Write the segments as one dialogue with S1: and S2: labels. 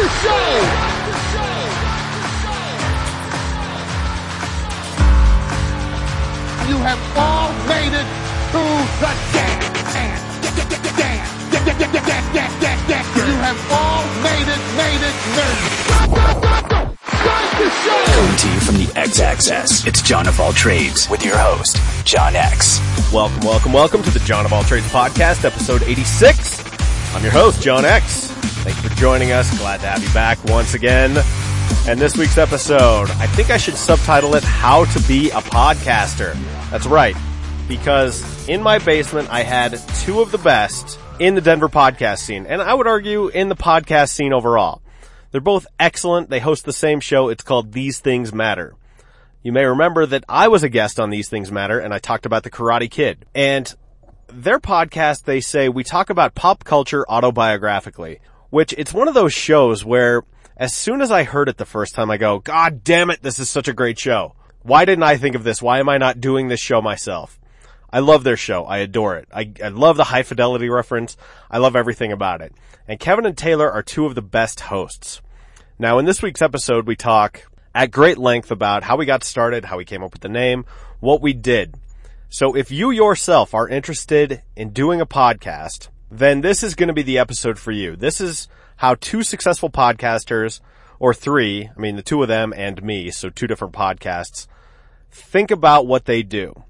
S1: the show. You have all made it to the dance. You have all made it. Start the show.
S2: Coming to you from the X-Axis, it's John of All Trades with your host, John X.
S3: Welcome to the John of All Trades podcast, episode 86. I'm your host, John X. Thanks for joining us. Glad to have you back once again. And this week's episode, I think I should subtitle it, How to Be a Podcaster. That's right, because in my basement, I had two of the best in the Denver podcast scene, and I would argue in the podcast scene overall. They're both excellent. They host the same show. It's called These Things Matter. You may remember that I was a guest on These Things Matter, and I talked about the Karate Kid. And their podcast, they say, we talk about pop culture autobiographically, which it's one of those shows where as soon as I heard it the first time, I go, God damn it, this is such a great show. Why didn't I think of this? Why am I not doing this show myself? I love their show. I adore it. I love the high fidelity reference. I love everything about it. And Kevin and Taylor are two of the best hosts. Now, in this week's episode, we talk at great length about how we got started, how we came up with the name, what we did. So if you yourself are interested in doing a podcast, then this is going to be the episode for you. This is how two successful podcasters, or three, I mean the two of them and me, so two different podcasts, think about what they do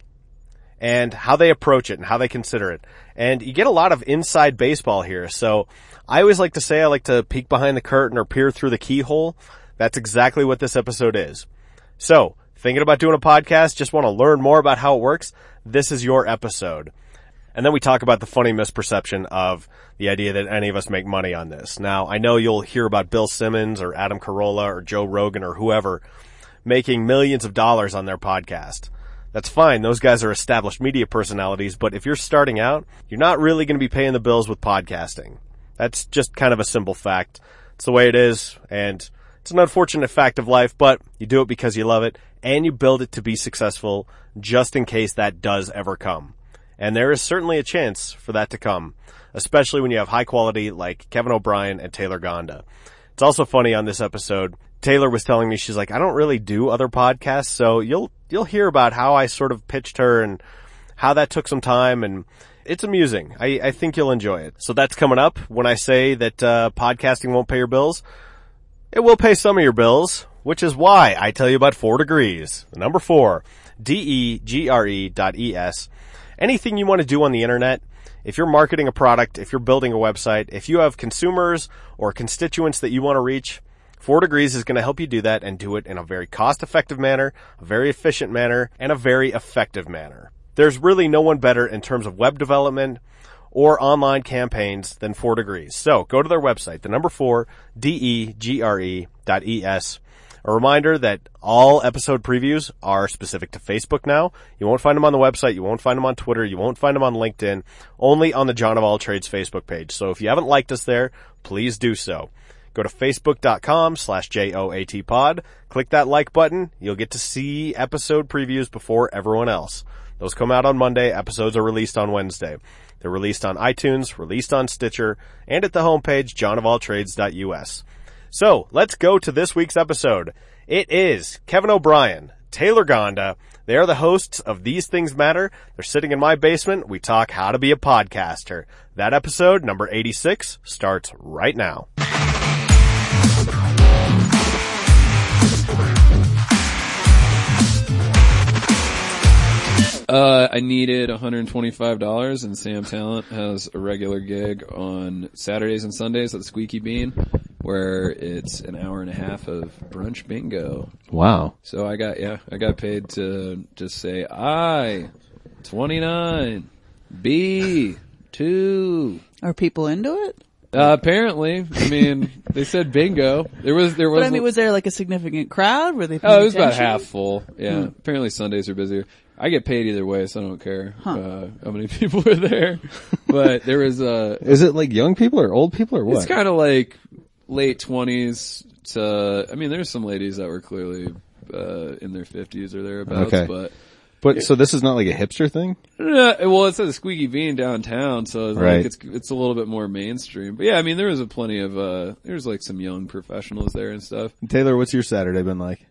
S3: and how they approach it and how they consider it. And you get a lot of inside baseball here. So I always like to say I like to peek behind the curtain or peer through the keyhole. That's exactly what this episode is. So, thinking about doing a podcast, just want to learn more about how it works, this is your episode. And then we talk about the funny misperception of the idea that any of us make money on this. Now, I know you'll hear about Bill Simmons or Adam Carolla or Joe Rogan or whoever making millions of dollars on their podcast. That's fine. Those guys are established media personalities, but if you're starting out, you're not really going to be paying the bills with podcasting. That's just kind of a simple fact. It's the way it is, and it's an unfortunate fact of life, but you do it because you love it, and you build it to be successful just in case that does ever come. And there is certainly a chance for that to come, especially when you have high quality like Kevin O'Brien and Taylor Gonda. It's also funny on this episode, Taylor was telling me, she's like, I don't really do other podcasts, so you'll hear about how I sort of pitched her and how that took some time, and it's amusing. I think you'll enjoy it. So that's coming up. When I say that podcasting won't pay your bills, it will pay some of your bills, which is why I tell you about 4 Degrees. The number 4, DEGRE.ES. Anything you want to do on the internet, if you're marketing a product, if you're building a website, if you have consumers or constituents that you want to reach, 4 Degrees is going to help you do that and do it in a very cost-effective manner, a very efficient manner, and a very effective manner. There's really no one better in terms of web development or online campaigns than 4 Degrees. So go to their website, the number 4, DEGRE.ES. A reminder that all episode previews are specific to Facebook now. You won't find them on the website. You won't find them on Twitter. You won't find them on LinkedIn. Only on the John of All Trades Facebook page. So if you haven't liked us there, please do so. Go to facebook.com/JOATpod. Click that like button. You'll get to see episode previews before everyone else. Those come out on Monday. Episodes are released on Wednesday. They're released on iTunes, released on Stitcher, and at the homepage, johnofalltrades.us. So, let's go to this week's episode. It is Kevin O'Brien, Taylor Gonda. They are the hosts of These Things Matter. They're sitting in my basement. We talk how to be a podcaster. That episode, number 86, starts right now.
S4: I needed $125, and Sam Talent has a regular gig on Saturdays and Sundays at the Squeaky Bean, where it's an hour and a half of brunch bingo.
S3: Wow.
S4: So I got paid to just say, I, 29, B, 2.
S5: Are people into it?
S4: Apparently. I mean, they said bingo. There was.
S5: But I mean, was there like a significant crowd? Were they paying
S4: it was
S5: attention?
S4: about half full. Yeah. Apparently Sundays are busier. I get paid either way, so I don't care how many people are there. But there was
S3: Is it like young people or old people or what?
S4: It's kind of like late 20s to, I mean, there's some ladies that were clearly in their 50s or thereabouts,
S3: okay.
S4: But
S6: But so this is not like a hipster thing?
S4: Well, it says Squeaky Bean downtown, so it's
S6: Right.
S4: like it's a little bit more mainstream. But yeah, I mean, there was plenty of there's like some young professionals there and stuff.
S6: Taylor, what's your Saturday been like?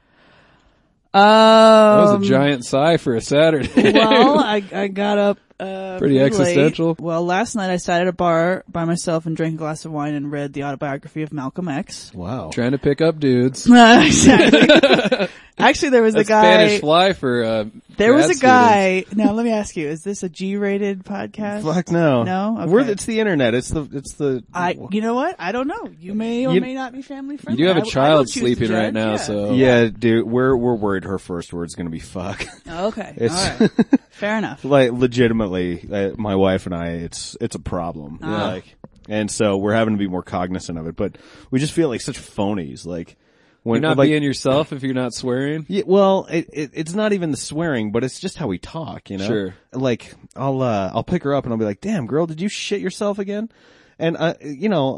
S4: That was a giant sigh for a Saturday.
S5: Well, I got up
S4: Pretty
S5: late.
S4: existential.
S5: Well, last night I sat at a bar by myself and drank a glass of wine and read the autobiography of Malcolm X.
S6: Wow.
S4: Trying to pick up dudes.
S5: Exactly. Actually, there was
S4: That's
S5: a guy.
S4: Spanish fly for
S5: There was
S4: grad
S5: a guy. Now, let me ask you: is this a G-rated podcast?
S6: Fuck no.
S5: No? Okay.
S6: It's the internet. It's the.
S5: You know what? I don't know. You may or may not be family friendly.
S4: You do have a
S5: I will
S4: child
S5: choose to
S4: sleeping right
S5: judge,
S4: now,
S5: yeah.
S4: so
S6: Yeah, dude, we're worried her first word's gonna be fuck.
S5: Okay.
S6: It's-
S5: All right. Fair enough.
S6: Like, legitimately, my wife and I, it's a problem. Like, and so we're having to be more cognizant of it, but we just feel like such phonies. Like, when,
S4: you're not
S6: like,
S4: being yourself if you're not swearing.
S6: yeah, well, it's not even the swearing, but it's just how we talk, you know?
S4: Sure.
S6: Like, I'll pick her up and I'll be like, damn, girl, did you shit yourself again? And, you know,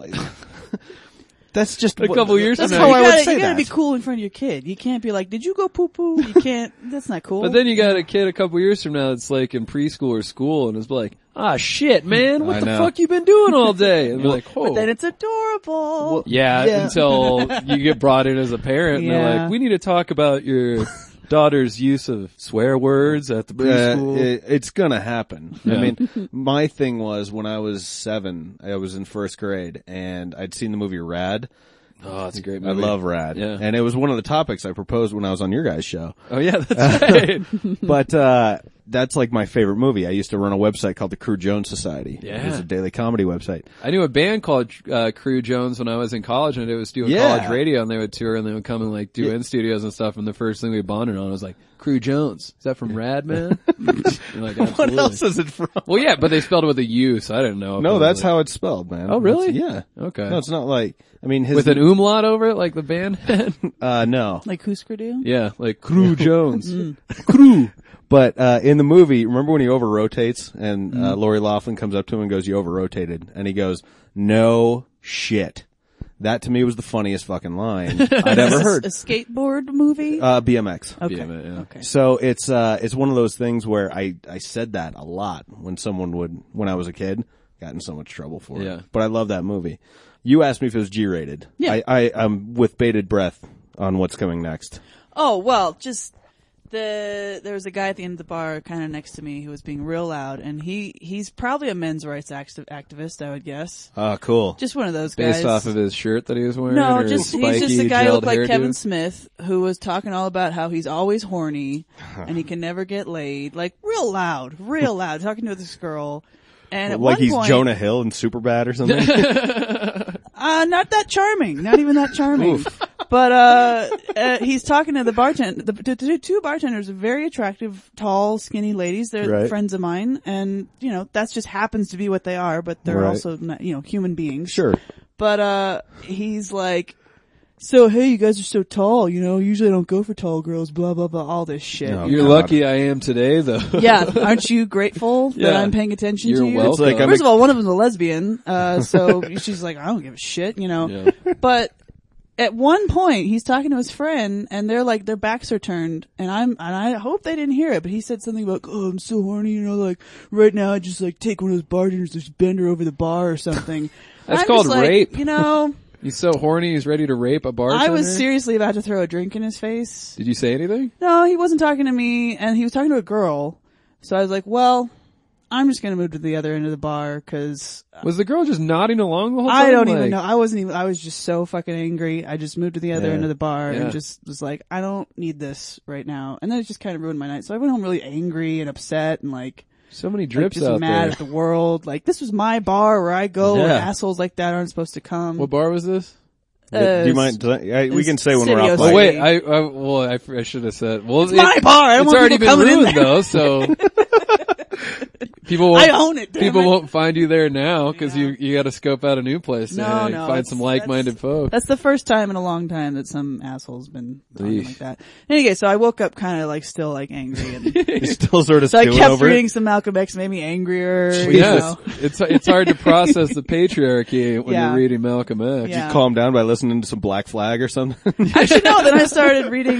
S6: that's just
S4: A couple years
S5: That's
S4: from
S5: how
S4: now,
S6: I
S5: you
S6: would
S5: gotta,
S6: say
S5: you gotta
S6: that.
S5: be cool in front of your kid. You can't be like, did you go poo poo? You can't, that's not cool.
S4: But then you got a kid a couple years from now that's like in preschool or school and is like, ah, shit, man, what
S6: I
S4: the
S6: know.
S4: fuck you been doing all day? And be like, oh.
S5: But then it's adorable.
S4: Yeah, until you get brought in as a parent and they're
S5: Yeah.
S4: like, we need to talk about your daughter's use of swear words at the preschool.
S6: It's gonna happen.
S4: Yeah.
S6: I mean, my thing was when I was 7, I was in first grade and I'd seen the movie Rad.
S4: Oh, it's a great
S6: I
S4: movie.
S6: love Rad.
S4: Yeah.
S6: And it was one of the topics I proposed when I was on your guys' show.
S4: Oh yeah, that's right.
S6: But, that's like my favorite movie. I used to run a website called the Crew Jones Society.
S4: Yeah.
S6: It was a daily comedy website.
S4: I knew a band called Crew Jones when I was in college, and it was doing
S6: Yeah.
S4: college radio, and they would tour, and they would come and like do in studios and stuff. And the first thing we bonded on was like Crew Jones. Is that from Rad Man? Like,
S6: What
S4: absolutely.
S6: else is it from?
S4: Well, yeah, but they spelled it with a U, so I didn't know. if
S6: No,
S4: it was
S6: that's
S4: like-
S6: how it's spelled, man.
S4: Oh, really?
S6: Yeah.
S4: Okay.
S6: No, it's not like, I mean, his,
S4: with an umlaut over it, like the band had.
S6: no.
S5: Like Husker Du?
S4: Yeah, like Crew Jones.
S6: Crew. But, in the movie, remember when he over-rotates and, Lori Loughlin comes up to him and goes, you over-rotated. And he goes, no shit. That to me was the funniest fucking line I'd ever heard.
S5: A skateboard movie?
S6: BMX.
S5: Okay.
S4: Yeah, yeah.
S5: Okay.
S6: So it's one of those things where I said that a lot when when I was a kid, got in so much trouble for
S4: Yeah.
S6: it. But I love that movie. You asked me if it was G-rated.
S5: Yeah.
S6: I'm with bated breath on what's coming next.
S5: Oh, well, just there was a guy at the end of the bar kind of next to me who was being real loud, and he's probably a men's rights activist, I would guess.
S6: Ah, cool.
S5: Just one of those guys.
S4: Based off of his shirt that he was wearing.
S5: No,
S4: or
S5: just
S4: his
S5: he's just a
S4: spiky,
S5: guy who
S4: gelled
S5: looked like
S4: hairdo?
S5: Kevin Smith, who was talking all about how he's always horny and he can never get laid, like real loud, talking to this girl. And at
S6: Like
S5: one
S6: he's
S5: point,
S6: Jonah Hill in Superbad or something?
S5: not that charming, not even that charming. But he's talking to the bartender. The two bartenders are very attractive, tall, skinny ladies. They're
S6: Right.
S5: friends of mine, and that's just happens to be what they are. But they're
S6: Right.
S5: also not, human beings.
S6: Sure.
S5: But he's like, so hey, you guys are so tall. Usually I don't go for tall girls. Blah blah blah. All this shit.
S6: No.
S4: You're
S6: God.
S4: lucky I am today, though.
S5: Yeah, aren't you grateful that
S4: Yeah.
S5: I'm paying attention
S4: You're
S5: to you?
S4: welcome.
S6: It's like I'm
S5: First of all, one of them's a lesbian, so she's like, I don't give a shit,
S4: Yeah.
S5: But at one point, he's talking to his friend, and they're like, their backs are turned, and I hope they didn't hear it, but he said something about, oh, I'm so horny, like right now, I just like take one of those bartenders, just bend her over the bar or something.
S4: That's
S5: I'm
S4: called
S5: just like,
S4: rape. He's so horny, he's ready to rape a bartender.
S5: I was seriously about to throw a drink in his face.
S4: Did you say anything?
S5: No, he wasn't talking to me, and he was talking to a girl. So I was like, well, I'm just gonna move to the other end of the bar, cause
S4: Was the girl just nodding along the whole time?
S5: I don't even
S4: Like-
S5: know. I was just so fucking angry. I just moved to the other
S6: Yeah.
S5: end of the bar
S4: Yeah.
S5: and just was like, I don't need this right now. And then it just kind of ruined my night. So I went home really angry and upset and like
S4: So many drips
S5: just
S4: out
S5: mad
S4: there.
S5: at the world. Like, this was my bar where I go and
S6: Yeah.
S5: assholes like that aren't supposed to come.
S4: What bar was this?
S6: Do you mind? We can say when we're
S5: City
S6: off.
S5: of
S6: mic.
S4: Oh
S5: City.
S4: wait, I should have said. Well,
S5: it's my bar. I don't
S4: It's
S5: want
S4: already
S5: people
S4: been
S5: coming in
S4: ruined
S5: there.
S4: though, so People
S5: I own it. Damn
S4: People
S5: it.
S4: won't find you there now because you got to scope out a new place.
S5: No,
S4: to
S5: no,
S4: find
S5: it's-
S4: some like-minded folks.
S5: That's the first time in a long time that some asshole's been talking
S4: Eesh.
S5: like that. Anyway, so I woke up kind of like still like angry, and
S6: You're still sort of
S5: so I
S6: stewing
S5: kept
S6: over
S5: reading
S6: it.
S5: some Malcolm X, made me angrier. You
S4: Yes,
S5: know.
S4: it's hard to process the patriarchy when
S5: Yeah.
S4: you're reading Malcolm X.
S5: Yeah.
S6: Calm down by listening to some Black Flag or something.
S5: Actually, no. Then I started reading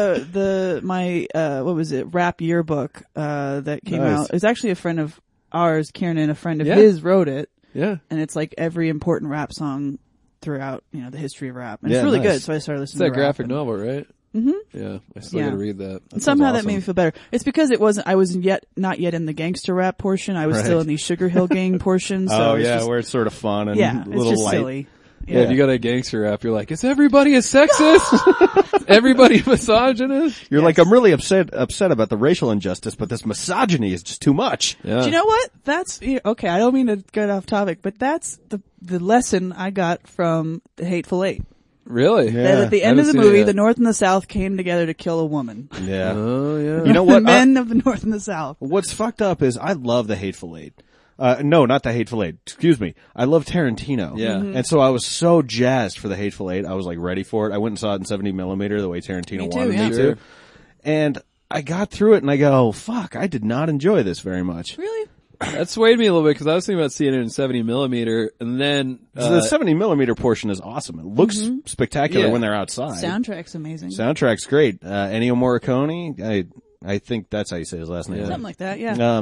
S5: my what was it, rap yearbook that came
S6: Nice.
S5: out. It was actually a friend of ours, Kieran, a friend of
S4: Yeah.
S5: his wrote it,
S4: Yeah.
S5: and it's like every important rap song throughout the history of rap, and
S6: Yeah,
S5: it's really
S6: nice.
S5: good. So I started
S4: It's
S5: listening
S4: that
S5: to rap
S4: graphic
S5: and-
S4: novel, right? Mm-hmm. Yeah, I still
S5: Yeah.
S4: got to read that.
S5: And somehow that
S6: awesome.
S5: made me feel better. It's because I was not yet in the gangster rap portion. I was
S6: Right.
S5: still in the Sugar Hill Gang portion. So
S6: Oh
S5: it was
S6: yeah,
S5: just,
S6: where it's sort of fun and
S5: yeah,
S6: a
S5: it's
S6: little
S5: just
S6: light.
S5: silly.
S4: Yeah, if you got a gangster rap, you're like, is everybody a sexist? Everybody misogynist?
S6: You're like, I'm really upset about the racial injustice, but this misogyny is just too much.
S4: Yeah.
S5: Do you know what? That's okay. I don't mean to get off topic, but that's the lesson I got from The Hateful Eight.
S4: Really?
S6: Yeah.
S5: That at the
S4: I
S5: end of
S4: haven't
S5: the
S4: seen it
S5: movie,
S4: yet.
S5: the North and the South came together to kill a woman.
S6: Yeah.
S4: Oh, yeah.
S6: You know
S5: The
S6: what?
S5: men of the North and the South.
S6: What's fucked up is I love the Hateful Eight. No, not the Hateful Eight. Excuse me. I love Tarantino.
S4: Yeah.
S5: Mm-hmm.
S6: And so I was so jazzed for the Hateful Eight. I was like ready for it. I went and saw it in 70 millimeter the way Tarantino
S5: Me too,
S6: wanted
S5: yeah.
S6: me
S4: Sure.
S6: to. And I got through it and I go, fuck, I did not enjoy this very much.
S5: Really?
S4: That swayed me a little bit because I was thinking about seeing it in 70 millimeter, and then
S6: The 70 millimeter portion is awesome. It looks spectacular
S4: Yeah.
S6: when they're outside.
S5: Soundtrack's amazing.
S6: Soundtrack's great. Ennio Morricone, I think that's how you say his last name.
S5: Something like that. Yeah.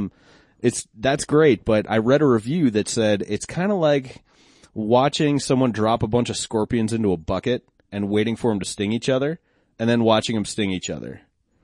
S6: That's great, but I read a review that said it's kind of like watching someone drop a bunch of scorpions into a bucket and waiting for them to sting each other, and then watching them sting each other.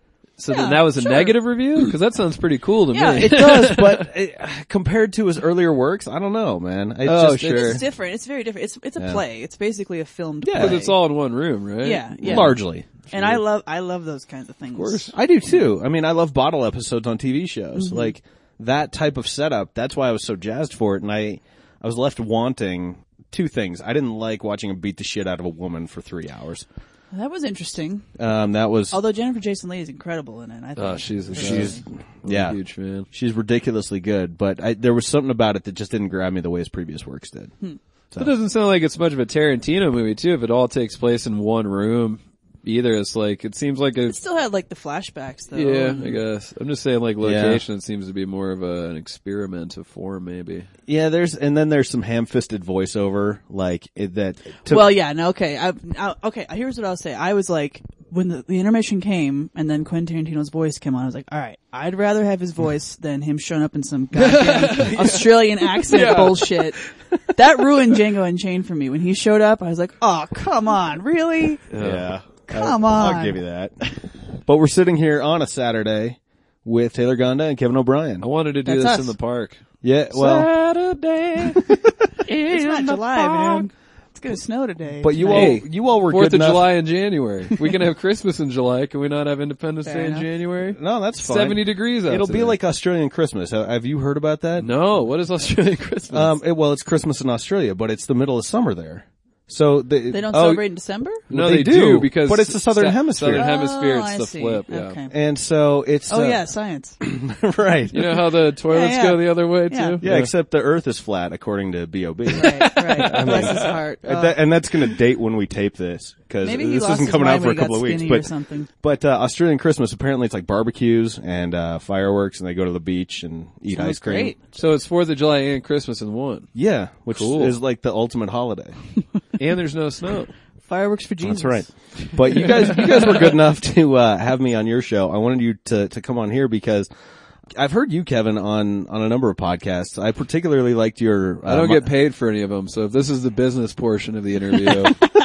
S4: so
S5: Yeah,
S4: then that was a
S5: sure.
S4: negative review? Because that sounds pretty cool to
S5: Yeah,
S4: me.
S6: It does, but compared to his earlier works, I don't know, man.
S4: Sure.
S5: It's different. It's very different. It's a
S6: Yeah.
S5: play. It's basically a filmed
S6: Yeah.
S5: play.
S4: Because it's all in one room, right?
S5: Yeah.
S6: largely.
S5: And I love those kinds of things. Of
S4: course.
S6: I do too. I mean, I love bottle episodes on TV shows. Like that type of setup. That's why I was so jazzed for it. And I was left wanting two things. I didn't like watching him beat the shit out of a woman for 3 hours.
S5: That was interesting.
S6: That was,
S5: Although Jennifer Jason Leigh is incredible in it. I think.
S4: Oh, she's
S6: yeah.
S4: I'm a huge fan.
S6: She's ridiculously good, but there was something about it that just didn't grab me the way his previous works did.
S4: It doesn't sound like it's much of a Tarantino movie too. If it all takes place in one room, either it's like it seems like
S5: It
S4: it's
S5: still had like the flashbacks though.
S4: yeah. I guess I'm just saying like location. It seems to be more of an experiment of form, maybe.
S6: Yeah, there's some ham-fisted voiceover, like that.
S5: Well, yeah, no, okay. Okay, here's what I'll say. I was like, when the intermission came and then Quentin Tarantino's voice came on, I was like, alright, I'd rather have his voice than him showing up in some goddamn Australian accent bullshit. That ruined Django Unchained for me. When he showed up, I was like, oh, come on, really?
S6: yeah,
S5: Come on.
S6: I'll give you that. But we're sitting here on a Saturday with Taylor Gonda and Kevin O'Brien.
S4: I wanted to do
S5: That's
S4: this
S5: us.
S4: in the park.
S6: Yeah, well,
S4: Saturday.
S5: It's not July, man. It's gonna snow today.
S6: but you
S4: Hey,
S6: all were
S4: 4th
S6: good
S4: of
S6: enough.
S4: July in January. We can have Christmas in July. Can we not have Independence
S5: Fair
S4: Day in
S5: enough.
S4: January?
S6: No, that's fine.
S4: 70 degrees out
S6: It'll
S4: today.
S6: be like Australian Christmas. Have you heard about that?
S4: No, what is Australian Christmas?
S6: Well, it's Christmas in Australia, but it's the middle of summer there. So
S5: they don't celebrate in December?
S4: no,
S6: they
S4: they
S6: do,
S4: because
S6: but it's the Southern Hemisphere.
S4: Southern Hemisphere,
S5: Oh,
S4: it's
S5: I
S4: the
S5: see.
S4: flip. Yeah.
S5: Okay.
S6: And so it's
S5: Oh yeah, science.
S6: right.
S4: You know how the toilets
S5: yeah.
S4: go the other way
S5: Yeah.
S4: too?
S6: Yeah, except the Earth is flat according to B.O.B.
S5: Right. Bless his heart.
S6: And that's going to date when we tape this because
S5: Maybe he
S6: this
S5: lost
S6: isn't
S5: his
S6: coming
S5: mind
S6: out for
S5: when
S6: a
S5: he got
S6: couple of weeks.
S5: skinny or
S6: But
S5: something.
S6: Australian Christmas apparently it's like barbecues and fireworks, and they go to the beach and eat
S5: Sounds
S6: ice cream.
S5: great.
S4: So it's 4th of July and Christmas in one.
S6: Yeah, which
S4: Cool.
S6: is like the ultimate holiday.
S4: And there's no snow.
S5: Fireworks for Jesus.
S6: That's right. But you guys were good enough to have me on your show. I wanted you to come on here because I've heard you, Kevin, on a number of podcasts. I particularly liked your.
S4: I don't get paid for any of them, so if this is the business portion of the interview,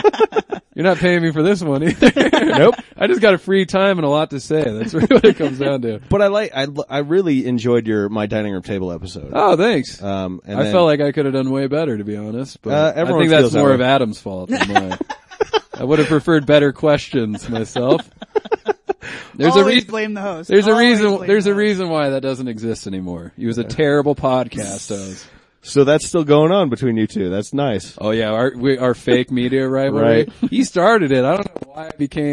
S4: you're not paying me for this one either.
S6: Nope.
S4: I just got a free time and a lot to say. That's really what it comes down to.
S6: But I really enjoyed your My Dining Room Table episode.
S4: Oh, thanks.
S6: And
S4: I
S6: then-
S4: felt like I could have done way better, to be honest. But I
S6: everyone
S4: think that's
S6: feels that
S4: more
S6: way.
S4: of Adam's fault than mine. I would have preferred better questions myself. There's
S5: Always
S4: a reason.
S5: blame the host.
S4: There's a
S5: Always
S4: reason.
S5: blame
S4: There's
S5: the
S4: a
S5: host.
S4: reason why that doesn't exist anymore. He was a terrible podcast host.
S6: So that's still going on between you two. That's nice.
S4: Oh yeah, our fake media rivalry.
S6: Right.
S4: He started it. I don't know why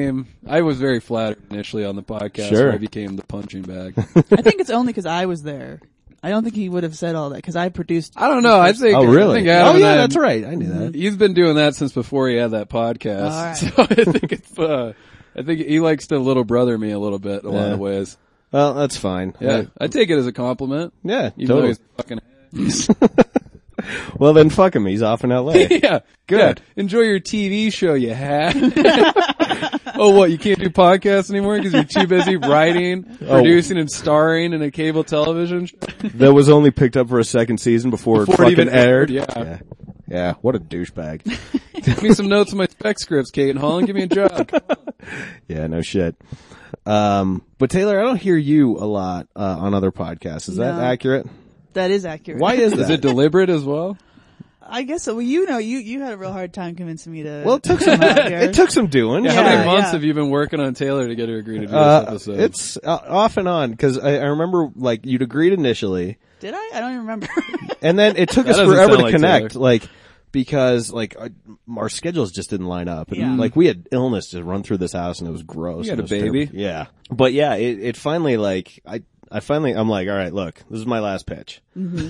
S4: I was very flattered initially on the podcast
S6: Sure.
S4: where I became the punching bag.
S5: I think it's only because I was there. I don't think he would have said all that because I produced.
S4: I don't know. I think.
S6: Oh, really?
S4: I think Adam
S6: Oh, yeah,
S4: and I-
S6: that's right. I knew that.
S4: He's been doing that since before he had that podcast.
S5: All right.
S4: So I think it's. I think he likes to little brother me a little bit in a lot
S6: Yeah.
S4: of ways.
S6: Well, that's fine.
S4: Yeah, I take it as a compliment.
S6: Yeah,
S4: Even though
S6: totally.
S4: he's fucking.
S6: Well, then fuck him. He's off in L.A.
S4: Yeah,
S6: Good.
S4: Yeah. Enjoy your TV show, you hat. Oh, what? You can't do podcasts anymore because you're too busy writing, producing, and starring in a cable television show?
S6: That was only picked up for a second season before it
S4: Before it
S6: fucking
S4: even aired,
S6: aired.
S4: yeah.
S6: Yeah, what a douchebag.
S4: Give me some notes on my spec scripts, Kate and Holland. Give me a job.
S6: Yeah, no shit. But Taylor, I don't hear you a lot on other podcasts. Is that
S5: No.
S6: accurate?
S5: That is accurate.
S6: Why is that?
S4: Is it deliberate as well?
S5: I guess so. Well, you had a real hard time convincing me to.
S6: Well, it took some it took some doing.
S4: How many
S5: Yeah,
S4: months
S5: yeah.
S4: have you been working on Taylor to get her to agree to do this episode?
S6: It's off and on because I remember like you'd agreed initially,
S5: Did I? I don't even remember.
S6: and then it took
S4: That
S6: us
S4: doesn't
S6: forever
S4: sound
S6: to
S4: like
S6: connect.
S4: Taylor.
S6: Like because like our schedules just didn't line up, and
S5: Yeah.
S6: like we had illness to run through this house, and it was gross.
S4: You had
S6: and
S4: a
S6: it was
S4: baby?
S6: terrible. Yeah, but yeah, it finally like I'm like, all right, look, this is my last pitch.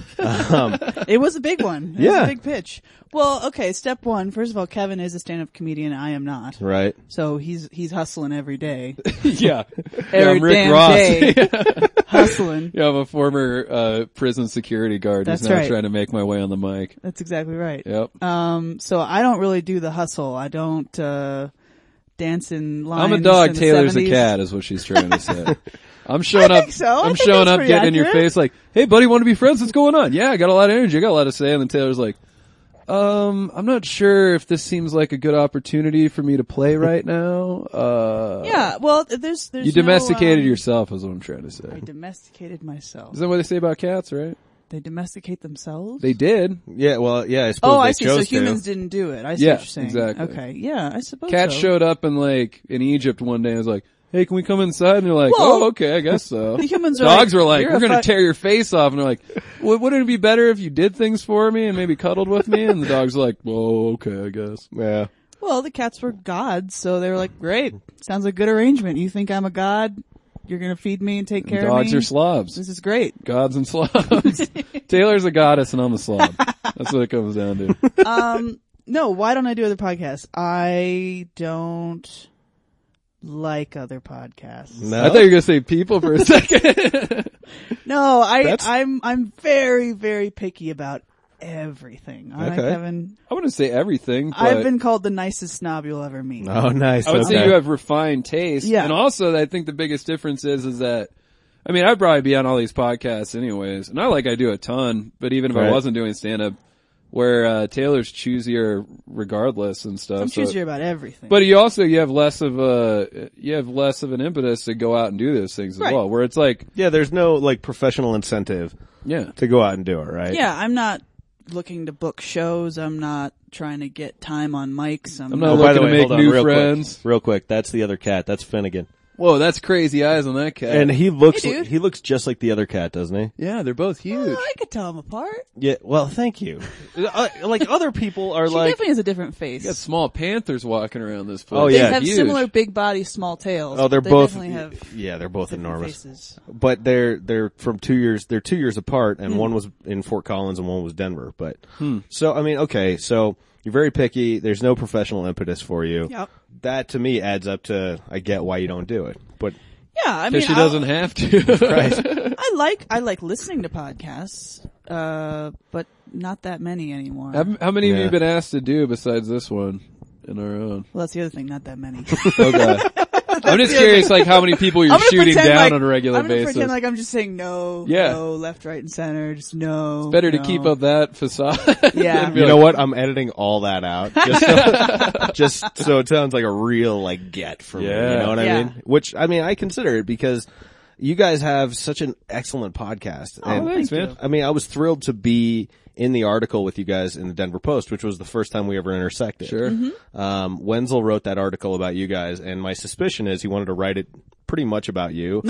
S5: It was a big one. It was
S6: Yeah.
S5: a big pitch. Well, okay, step one. First of all, Kevin is a stand-up comedian. I am not.
S6: Right.
S5: So he's hustling every day.
S4: yeah.
S5: Every
S4: I'm Rick
S5: damn
S4: Ross.
S5: day. Hustling.
S4: Yeah, I'm a former prison security guard who's
S5: That's
S4: now
S5: right.
S4: trying to make my way on the mic.
S5: That's exactly right.
S4: Yep.
S5: So I don't really do the hustle. I don't, dance in lines.
S4: I'm a dog,
S5: in the
S4: Taylor's
S5: 70s.
S4: a cat is what she's trying to say. I'm showing up.
S5: think so. I
S4: I'm
S5: think
S4: showing
S5: that's
S4: up,
S5: pretty
S4: getting in your
S5: accurate.
S4: face like, "Hey, buddy, want to be friends? What's going on?" Yeah, I got a lot of energy. I got a lot to say. And then Taylor's like, I'm not sure if this seems like a good opportunity for me to play right now.
S5: Yeah, well, there's
S4: You domesticated
S5: no,
S4: yourself is what I'm trying to
S5: I
S4: say.
S5: domesticated myself.
S4: Is that what they say about cats, right?
S5: They domesticate themselves?
S4: They did.
S6: Yeah. Well, yeah. I suppose
S5: Oh,
S6: they
S5: I see. So
S6: chose to.
S5: humans didn't do it. I see
S4: Yeah,
S5: what you're saying.
S4: exactly.
S5: Okay. Yeah, I suppose
S4: Cats
S5: so.
S4: showed up in Egypt one day and was like, "Hey, can we come inside?" And they're like,
S5: Well,
S4: "Oh, okay, I guess so."
S5: The humans are
S4: Dogs
S5: like,
S4: were like,
S5: "You're
S4: "We're
S5: a
S4: going to
S5: fuck-"
S4: tear your face off," and they're like, "Wouldn't it be better if you did things for me and maybe cuddled with me?" And the dogs were like, "Well, okay, I guess."
S6: Yeah.
S5: Well, the cats were gods, so they were like, great. Sounds like a good arrangement. You think I'm a god? You're going to feed me and take care
S4: Dogs
S5: of me?
S4: are slobs,
S5: This is great.
S4: gods and slobs. Taylor's a goddess and I'm a slob. That's what it comes down to.
S5: No, why don't I do other podcasts? I don't like other podcasts.
S6: No.
S4: I thought you were going to say people for a second.
S5: No,
S6: That's-
S5: I'm very, very picky about everything. Aren't
S6: Okay.
S5: I, Kevin?
S4: I wouldn't say everything, but
S5: I've been called the nicest snob you'll ever meet.
S6: Oh, nice.
S4: I would
S6: okay.
S4: say you have refined taste.
S5: Yeah.
S4: And also, I think the biggest difference is that, I mean, I'd probably be on all these podcasts anyways. Not like I do a ton, but even if I
S6: Right.
S4: wasn't doing stand-up, where Taylor's choosier regardless and stuff.
S5: I'm
S4: so-
S5: choosier about everything.
S4: But you have less of an impetus to go out and do those things as
S5: Right.
S4: well. Where it's like,
S6: Yeah, there's no like professional incentive
S4: yeah,
S6: to go out and do it, right?
S5: yeah, I'm not looking to book shows. I'm not trying to get time on mics.
S4: I'm not
S6: Oh, by the
S4: looking to
S6: way,
S4: make
S6: hold on,
S4: new
S6: real
S4: friends.
S6: Quick. Real quick, that's the other cat. That's Finnegan,
S4: Whoa, that's crazy eyes on that cat.
S6: and he looks
S5: Hey, dude.
S6: he looks just like the other cat, doesn't he?
S4: yeah, they're both huge.
S5: Oh, I could tell them apart.
S6: Yeah. Well, thank you. Like other people are
S5: She
S6: like,
S5: definitely has a different face.
S4: You got small panthers walking around this place.
S6: Oh,
S5: They
S6: yeah.
S5: have
S4: Huge.
S5: similar big body, small tails.
S6: oh, they're
S5: but they
S6: both,
S5: definitely have
S6: yeah, they're both
S5: different
S6: enormous.
S5: faces.
S6: But they're from 2 years. They're 2 years apart, and one was in Fort Collins and one was Denver. But so I mean, okay, so you're very picky. There's no professional impetus for you.
S5: Yep.
S6: That to me adds up to I get why you don't do it. But
S5: Yeah, I mean,
S4: Because she doesn't have to.
S6: right,
S5: I like listening to podcasts, but not that many anymore.
S4: How many have
S6: Yeah.
S4: you been asked to do besides this one in our own?
S5: Well, that's the other thing, not that many.
S4: Okay. I'm just curious, like, how many people you're
S5: I'm gonna
S4: shooting
S5: pretend
S4: down
S5: like-
S4: on a regular
S5: I'm gonna
S4: basis.
S5: pretend like I'm just saying no,
S4: Yeah.
S5: no, left, right, and center. Just no.
S4: Better to
S5: no.
S4: keep up that facade.
S5: Yeah.
S4: than be
S6: you
S4: like,
S6: know what? I'm editing all that out just so it sounds like a real like get for me. You
S4: Yeah.
S6: know what I
S5: Yeah.
S6: mean? Which I mean I consider it because you guys have such an excellent podcast.
S4: Oh, thanks,
S5: thank
S4: man.
S5: you.
S6: I mean, I was thrilled to be in the article with you guys in the Denver Post, which was the first time we ever intersected.
S4: Sure.
S6: Wenzel wrote that article about you guys, and my suspicion is he wanted to write it pretty much about you.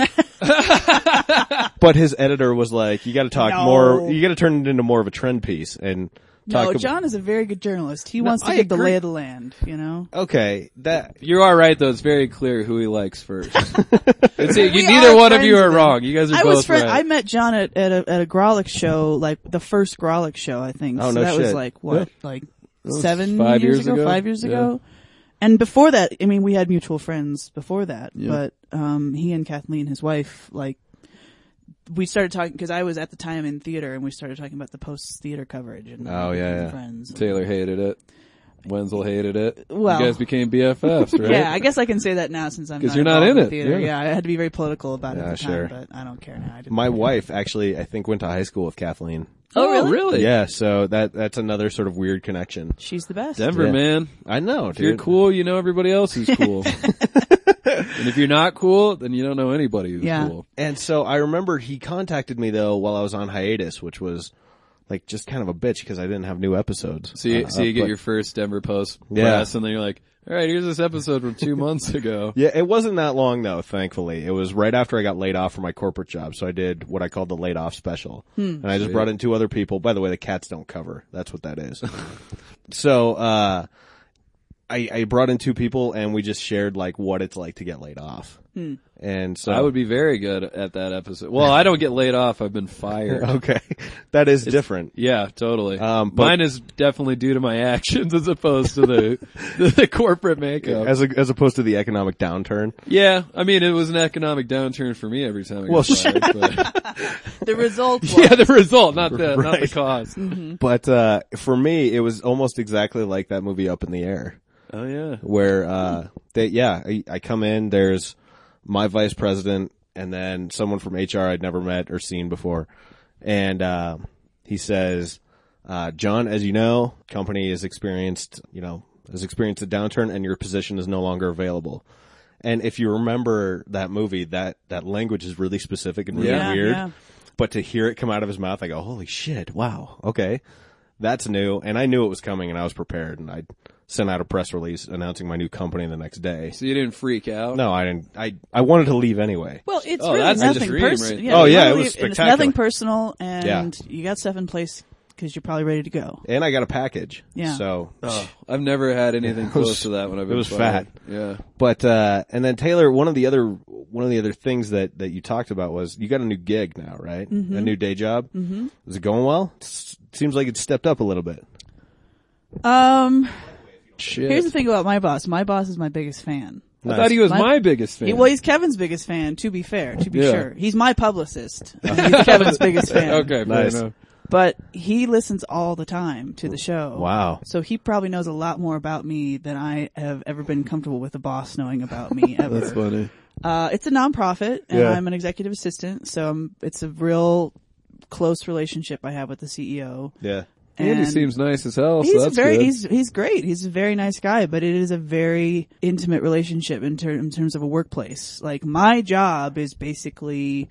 S6: But his editor was like, you gotta talk
S5: No.
S6: more, you gotta turn it into more of a trend piece. And
S5: No, John is a very good journalist. He wants to
S6: I
S5: get the
S6: agree.
S5: lay of the land, you know?
S6: Okay, that
S4: You are right, though. It's very clear who he likes first.
S5: We
S4: Neither
S5: are
S4: one of you
S5: friends
S4: are
S5: then.
S4: wrong. You guys are
S5: I
S4: both
S5: was
S4: right.
S5: I met John at a Grolic show, like the first Grolic show, I think.
S6: Oh,
S5: so
S6: no
S5: that was
S6: shit.
S5: like, what, like
S4: was
S5: 7
S4: 5
S5: years
S4: years
S5: ago?
S4: ago?
S5: 5 years
S4: Yeah.
S5: ago. And before that, I mean, we had mutual friends before that,
S4: Yeah.
S5: but, he and Kathleen, his wife, like, we started talking, cause I was at the time in theater and we started talking about the post-theater coverage and
S6: Oh, yeah, yeah.
S5: friends.
S4: Taylor hated it. Wenzel hated it.
S5: Well-
S4: you guys became BFFs, right?
S5: Yeah, I guess I can say that now since I'm
S4: 'Cause
S5: not
S4: you're not
S5: involved
S4: in it,
S5: theater.
S4: yeah.
S5: Yeah, I had to be very political about it
S6: Yeah,
S5: at the
S6: sure.
S5: time, but I don't care now. I didn't
S6: my
S5: care.
S6: wife actually, I think, went to high school with Kathleen.
S5: Oh, really?
S6: Yeah, so that's another sort of weird connection.
S5: She's the best.
S4: Denver,
S6: Yeah.
S4: man.
S6: I know,
S4: If you're
S6: dude.
S4: cool, you know everybody else is cool. And if you're not cool, then you don't know anybody who's
S5: Yeah.
S4: cool.
S6: And so I remember he contacted me though while I was on hiatus, which was like just kind of a bitch because I didn't have new episodes.
S4: So you get
S6: but-
S4: your first Denver Post
S6: Yeah.
S4: press, and then you're like, all right, here's this episode from 2 months ago.
S6: Yeah, it wasn't that long though, thankfully. It was right after I got laid off from my corporate job, so I did what I called the laid off special. And I just brought in 2 other people. By the way, the cats don't cover. That's what that is. So, I brought in 2 people and we just shared like what it's like to get laid off. And so
S4: I would be very good at that episode. Well, I don't get laid off. I've been fired.
S6: okay. That is different.
S4: Yeah, totally.
S6: But-
S4: Mine is definitely due to my actions as opposed to the corporate makeup.
S6: As opposed to the economic downturn.
S4: Yeah, I mean, it was an economic downturn for me every time I got fired. But
S5: The result was,
S4: yeah, the result, not the
S6: Right.
S4: cause.
S6: But, for me, it was almost exactly like that movie Up in the Air.
S4: Oh yeah.
S6: Where I come in, there's my vice president and then someone from HR I'd never met or seen before, and he says, John, as you know, company has experienced a downturn and your position is no longer available. And if you remember that movie, that language is really specific and really
S5: Yeah,
S6: weird.
S5: yeah.
S6: But to hear it come out of his mouth, I go, holy shit, wow, okay. That's new, and I knew it was coming and I was prepared, and I sent out a press release announcing my new company the next day.
S4: So you didn't freak out?
S6: No, I didn't. I wanted to leave anyway.
S5: well, it's
S4: Oh,
S5: really
S4: that's
S5: nothing
S4: extreme,
S5: personal.
S4: right?
S5: Yeah,
S6: Oh,
S5: you
S6: yeah,
S5: wanna
S6: it was
S5: leave- and It's
S6: spectacular.
S5: nothing personal, and
S6: Yeah.
S5: you got stuff in place because you're probably ready to go.
S6: And I got a package.
S5: Yeah.
S6: So,
S4: Oh, I've never had anything close to that when I've been
S6: it was
S4: fired.
S6: fat.
S4: Yeah.
S6: but, and then Taylor, one of the other things that you talked about was you got a new gig now, right?
S5: Mm-hmm.
S6: A new day job? Mm-hmm. Is it going well? Seems like it's stepped up a little bit.
S4: Shit.
S5: Here's the thing about my boss. My boss is my biggest fan.
S4: I thought he was
S5: My-
S4: my biggest fan.
S5: He's Kevin's biggest fan, to be fair, to be
S4: Yeah.
S5: sure. He's my publicist. And he's Kevin's biggest fan.
S4: Okay, fair
S6: Nice.
S4: enough.
S5: But he listens all the time to the show.
S6: Wow.
S5: So he probably knows a lot more about me than I have ever been comfortable with a boss knowing about me ever.
S4: That's funny.
S5: It's a nonprofit, and
S6: Yeah.
S5: I'm an executive assistant, so it's a real close relationship I have with the CEO.
S6: Yeah.
S4: Andy
S5: And
S4: seems nice as hell, so
S5: he's
S4: that's
S5: very,
S4: good.
S5: he's great. He's a very nice guy, but it is a very intimate relationship in terms of a workplace. Like my job is basically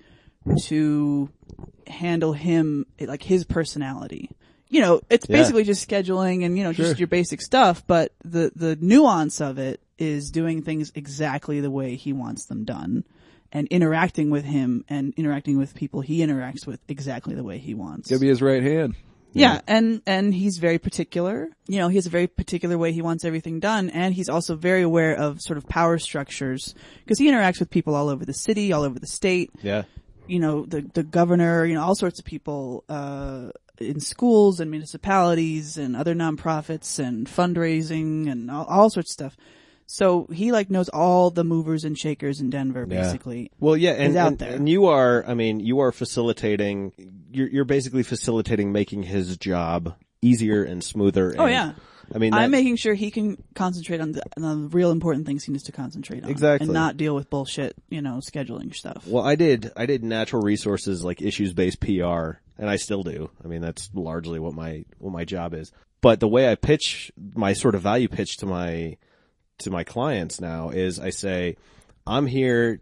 S5: to handle him, like his personality. You know, it's
S6: Yeah.
S5: basically just scheduling and, just your basic stuff, but the nuance of it is doing things exactly the way he wants them done and interacting with him and interacting with people he interacts with exactly the way he wants.
S4: Gotta be his right hand.
S5: Yeah, and he's very particular. He has a very particular way he wants everything done, and he's also very aware of sort of power structures because he interacts with people all over the city, all over the state.
S6: Yeah.
S5: The governor, all sorts of people in schools and municipalities and other nonprofits and fundraising and all sorts of stuff. So he knows all the movers and shakers in Denver,
S6: Yeah.
S5: basically.
S6: Well, yeah, and,
S5: He's out
S6: and,
S5: there.
S6: and you are facilitating, you're basically facilitating making his job easier and smoother.
S5: Oh
S6: and,
S5: yeah.
S6: I mean,
S5: I'm making sure he can concentrate on the real important things he needs to concentrate on.
S6: Exactly.
S5: And not deal with bullshit, scheduling stuff.
S6: well, I did natural resources, like issues-based PR, and I still do. I mean, that's largely what my job is. But the way I pitch, my sort of value pitch to my clients now is I say, I'm here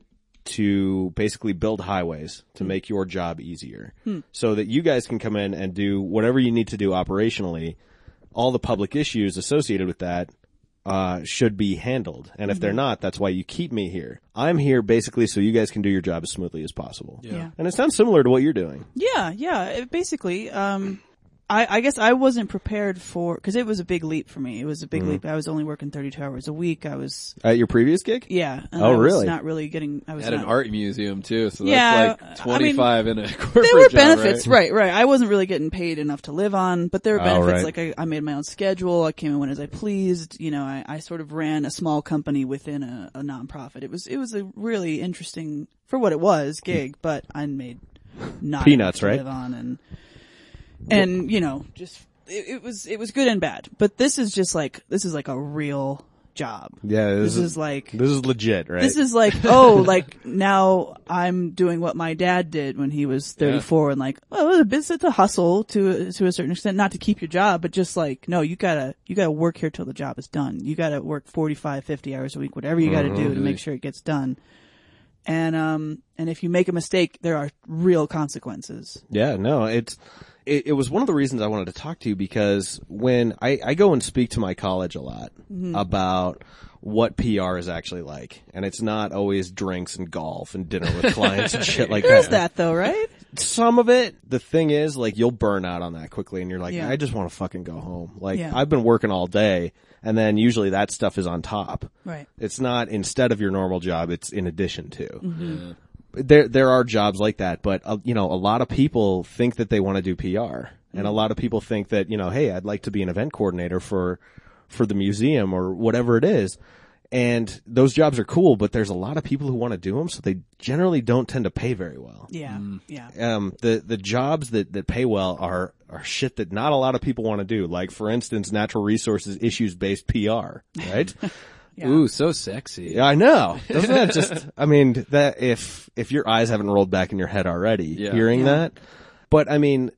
S6: to basically build highways to make your job easier so that you guys can come in and do whatever you need to do operationally. All the public issues associated with that should be handled. And if they're not, that's why you keep me here. I'm here basically so you guys can do your job as smoothly as possible.
S5: Yeah.
S6: And it sounds similar to what you're doing.
S5: Yeah. Basically, I guess I wasn't prepared for, cause it was a big leap for me. It was a big leap. I was only working 32 hours a week. I was,
S6: At your previous gig?
S5: yeah. And
S6: Oh,
S5: I was
S6: really?
S5: not really getting, I was
S4: At
S5: not,
S4: an art museum too, so
S5: Yeah,
S4: that's like
S5: I mean,
S4: 25 in a corporate
S5: there were
S4: job,
S5: benefits,
S4: right?
S5: right. I wasn't really getting paid enough to live on, but there were
S6: Oh,
S5: benefits.
S6: right.
S5: Like I made my own schedule. I came and went as I pleased. You know, I sort of ran a small company within a nonprofit. It was a really interesting, for what it was, gig, but I made not
S6: Peanuts,
S5: enough to
S6: right?
S5: live on and you know, just, it was good and bad. But this is like a real job.
S6: Yeah,
S5: This is like,
S6: this is legit, right?
S5: this is like, oh, like now I'm doing what my dad did when he was 34 and like, well, it's a hustle to a certain extent, not to keep your job, but just like, no, you gotta work here till the job is done. You gotta work 45, 50 hours a week, whatever you gotta do to make sure it gets done. And if you make a mistake, there are real consequences.
S6: Yeah, no, it was one of the reasons I wanted to talk to you, because when I go and speak to my college a lot about what PR is actually like, and it's not always drinks and golf and dinner with clients and shit like
S5: There
S6: that.
S5: is that though, right?
S6: Some of it, the thing is, like, you'll burn out on that quickly and you're like,
S5: Yeah.
S6: I just want to fucking go home. Like,
S5: Yeah.
S6: I've been working all day, and then usually that stuff is on top.
S5: Right.
S6: It's not instead of your normal job, it's in addition to.
S5: Mm-hmm.
S6: There are jobs like that, but you know, a lot of people think that they want to do PR, and a lot of people think that, you know, hey, I'd like to be an event coordinator for the museum or whatever it is. And those jobs are cool, but there's a lot of people who want to do them, so they generally don't tend to pay very well.
S5: Yeah. Yeah.
S6: The jobs that pay well are shit that not a lot of people want to do. Like, for instance, natural resources issues based PR, right?
S5: Yeah.
S4: Ooh, so sexy.
S6: Yeah, I know. Doesn't that just, I mean, that if your eyes haven't rolled back in your head already,
S4: Yeah.
S6: hearing
S5: Yeah.
S6: that. But I mean,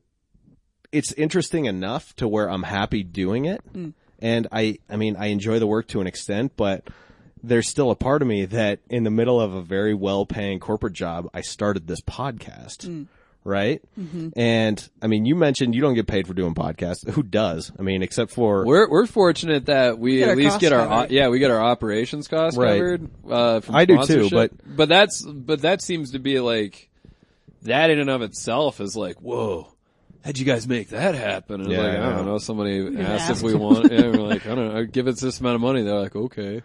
S6: it's interesting enough to where I'm happy doing it. And I mean, I enjoy the work to an extent, but there's still a part of me that in the middle of a very well-paying corporate job, I started this podcast. Right? And I mean, you mentioned you don't get paid for doing podcasts. Who does? I mean, except for
S4: We're fortunate that we
S5: Get
S4: at
S5: our
S4: least
S5: costs
S4: get our
S5: covered.
S4: we get our operations costs
S6: Right.
S4: covered. From
S6: I do too,
S4: sponsorship. but that seems to be like that in and of itself is like, whoa, how'd you guys make that happen? And
S6: Yeah,
S4: like,
S6: I
S4: I don't
S6: know.
S4: know. Somebody asked
S5: asked.
S4: if we want. Yeah, we're like, I don't know. Give us this amount of money. They're like, okay.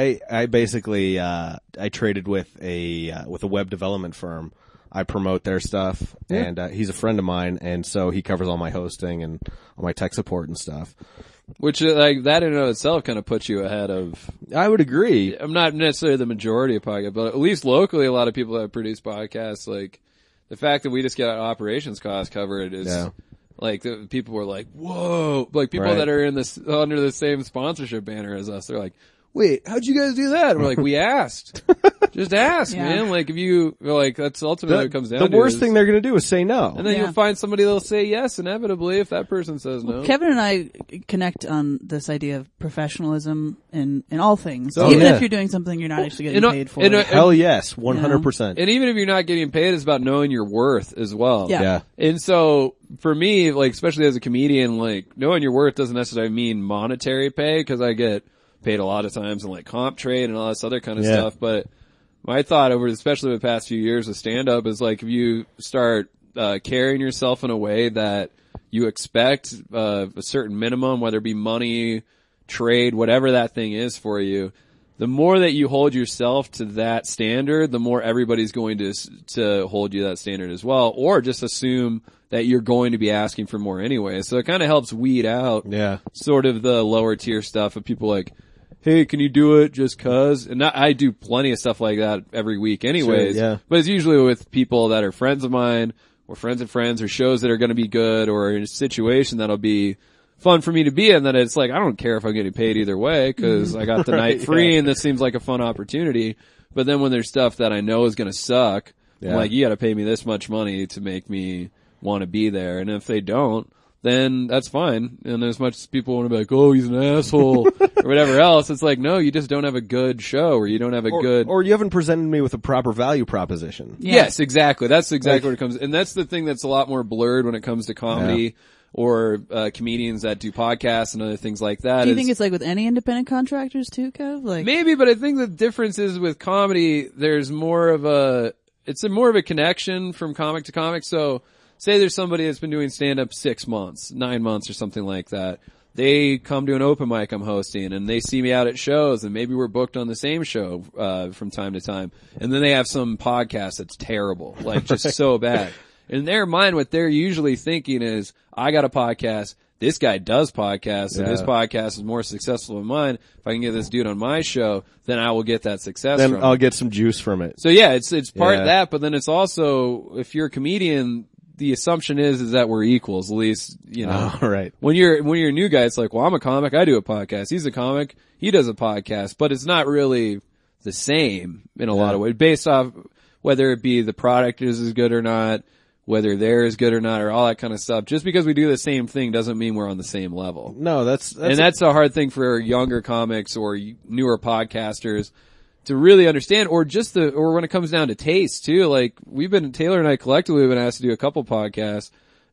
S6: I basically I traded with a web development firm. I promote their stuff, and he's a friend of mine, and so he covers all my hosting and all my tech support and stuff.
S4: Which like that in and of itself kind of puts you ahead of.
S6: I would agree.
S4: I'm not necessarily the majority of podcasts, but at least locally, a lot of people that produce podcasts, like the fact that we just get our operations costs covered is
S6: Yeah.
S4: like the people were like, whoa, like people
S6: Right.
S4: that are in this under the same sponsorship banner as us, they're like, wait, how'd you guys do that? And we're like, we asked. Just ask,
S5: Yeah.
S4: man. Like if you like, that's ultimately what it comes down
S6: The
S4: to.
S6: worst
S4: is-
S6: thing they're going to do is say no.
S4: and then
S5: Yeah.
S4: you'll find somebody that'll say yes inevitably if that person says no.
S5: Kevin and I connect on this idea of professionalism in all things.
S6: Oh,
S5: Even
S6: yeah.
S5: if you're doing something you're not actually getting
S4: And,
S5: paid for.
S6: Hell yes, 100%.
S4: And even if you're not getting paid, it's about knowing your worth as well.
S5: Yeah.
S6: Yeah.
S4: And so for me, like, especially as a comedian, like, knowing your worth doesn't necessarily mean monetary pay, because I get paid a lot of times in like comp trade and all this other kind of
S6: Yeah.
S4: stuff. But my thought over, especially the past few years of stand up, is like if you start, carrying yourself in a way that you expect, a certain minimum, whether it be money, trade, whatever that thing is for you, the more that you hold yourself to that standard, the more everybody's going to hold you that standard as well, or just assume that you're going to be asking for more anyway. So it kind of helps weed out
S6: Yeah.
S4: sort of the lower tier stuff of people like, hey, can you do it just cause? And I do plenty of stuff like that every week anyways.
S6: Sure, yeah.
S4: But it's usually with people that are friends of mine or friends of friends or shows that are going to be good or in a situation that'll be fun for me to be in, that it's like, I don't care if I'm getting paid either way because I got the night free and this seems like a fun opportunity. But then when there's stuff that I know is going to suck, I'm
S6: Yeah.
S4: like, you got to pay me this much money to make me want to be there. And if they don't, then that's fine. And as much as people want to be like, oh, he's an asshole or whatever else, it's like, no, you just don't have a good show or you don't have a good...
S6: Or you haven't presented me with a proper value proposition.
S5: Yeah.
S4: Yes, exactly. That's exactly what it comes... And that's the thing that's a lot more blurred when it comes to comedy or comedians that do podcasts and other things like that.
S5: Do you
S4: is-
S5: think it's like with any independent contractors too, Kev? Like,
S4: Maybe, but I think the difference is with comedy, there's more of a... It's more of a connection from comic to comic. So say there's somebody that's been doing stand-up 6 months, 9 months or something like that. They come to an open mic I'm hosting and they see me out at shows and maybe we're booked on the same show, from time to time. And then they have some podcast that's terrible, like just so bad. In their mind, what they're usually thinking is, I got a podcast. This guy does podcasts and his podcast is more successful than mine. If I can get this dude on my show, then I will get that success
S6: Then
S4: from
S6: I'll
S4: it.
S6: get some juice from it.
S4: So yeah, it's part of
S6: Yeah.
S4: that, but then it's also, if you're a comedian, the assumption is that we're equals, at least, you know.
S6: Oh, right.
S4: When you're a new guy, it's like, well, I'm a comic, I do a podcast. He's a comic, he does a podcast, but it's not really the same in a lot of ways, based off whether it be the product is as good or not, whether they're as good or not, or all that kind of stuff. Just because we do the same thing doesn't mean we're on the same level.
S6: No, that's
S4: And that's a hard thing for younger comics or newer podcasters to really understand, or when it comes down to taste too. Like Taylor and I collectively have been asked to do a couple podcasts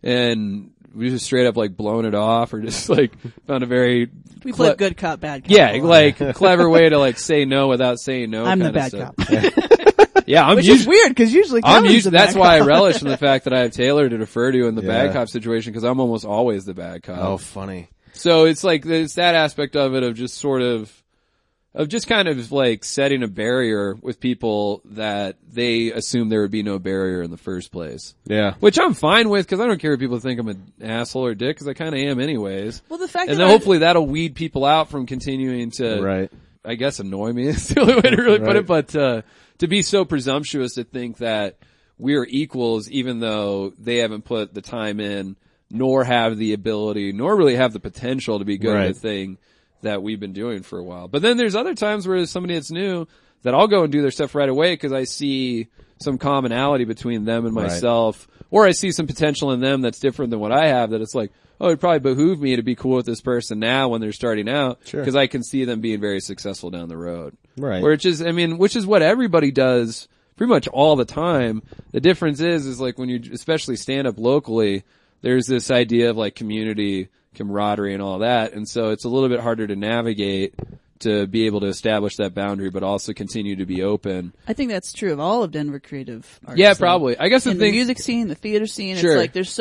S4: and we just straight up like blown it off or just like found a very
S5: We play good cop, bad cop.
S4: yeah, like clever way to like say no without saying no.
S5: I'm the
S4: kinda
S5: bad
S4: stuff.
S5: cop.
S4: Yeah, I'm
S5: Which
S4: usually
S5: is weird because usually
S4: I'm
S5: Kevin's
S4: usually
S5: the
S4: that's
S5: bad
S4: why I
S5: cop.
S4: relish in the fact that I have Taylor to defer to in the bad
S6: Yeah.
S4: cop situation because I'm almost always the bad cop.
S6: Oh, funny.
S4: So it's like, it's that aspect of it of just sort of just kind of like setting a barrier with people that they assume there would be no barrier in the first place.
S6: Yeah.
S4: Which I'm fine with because I don't care if people think I'm an asshole or dick because I kind of am anyways.
S5: Well, the fact
S4: And
S5: that
S4: then hopefully that'll weed people out from continuing to,
S6: Right.
S4: I guess, annoy me is the only way to really put
S6: Right.
S4: it, but to be so presumptuous to think that we're equals even though they haven't put the time in, nor have the ability, nor really have the potential to be good at
S6: Right.
S4: a thing that we've been doing for a while. But then there's other times where there's somebody that's new that I'll go and do their stuff right away because I see some commonality between them and myself, or I see some potential in them that's different than what I have, that it's like, oh, it'd probably behoove me to be cool with this person now when they're starting out
S6: Sure.
S4: because I can see them being very successful down the road.
S6: Right.
S4: Which is what everybody does pretty much all the time. The difference is like when you especially stand up locally, there's this idea of like community, camaraderie and all that. And so it's a little bit harder to navigate to be able to establish that boundary, but also continue to be open.
S5: I think that's true of all of Denver creative artists.
S4: Yeah,
S5: though.
S4: probably. I guess the
S5: In
S4: thing,
S5: the music scene, the theater scene,
S4: Sure.
S5: it's like there's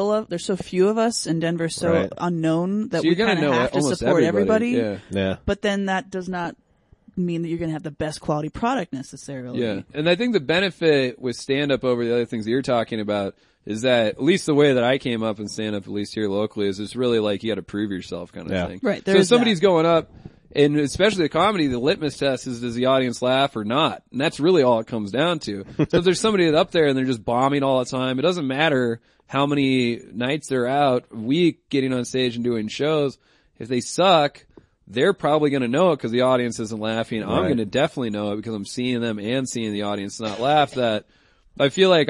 S5: so few of us, and Denver's so
S6: Right.
S5: unknown that
S4: so
S5: we
S4: you're gonna
S5: kind of
S4: know
S5: have to
S4: almost
S5: support
S4: everybody.
S5: everybody.
S4: Yeah.
S6: Yeah.
S5: But then that does not mean that you're going to have the best quality product necessarily.
S4: Yeah. And I think the benefit with stand up over the other things that you're talking about is that at least the way that I came up in stand up, at least here locally, is it's really like you got to prove yourself kind of
S6: Yeah.
S4: thing.
S5: Right,
S4: So
S5: there
S4: if
S5: is
S4: somebody's
S5: that.
S4: going up, and especially the comedy, the litmus test is does the audience laugh or not? And that's really all it comes down to. So if there's somebody that's up there and they're just bombing all the time, it doesn't matter how many nights they're out a week getting on stage and doing shows. If they suck, they're probably going to know it because the audience isn't laughing. I'm
S6: Right.
S4: going to definitely know it because I'm seeing them and seeing the audience not laugh. That I feel like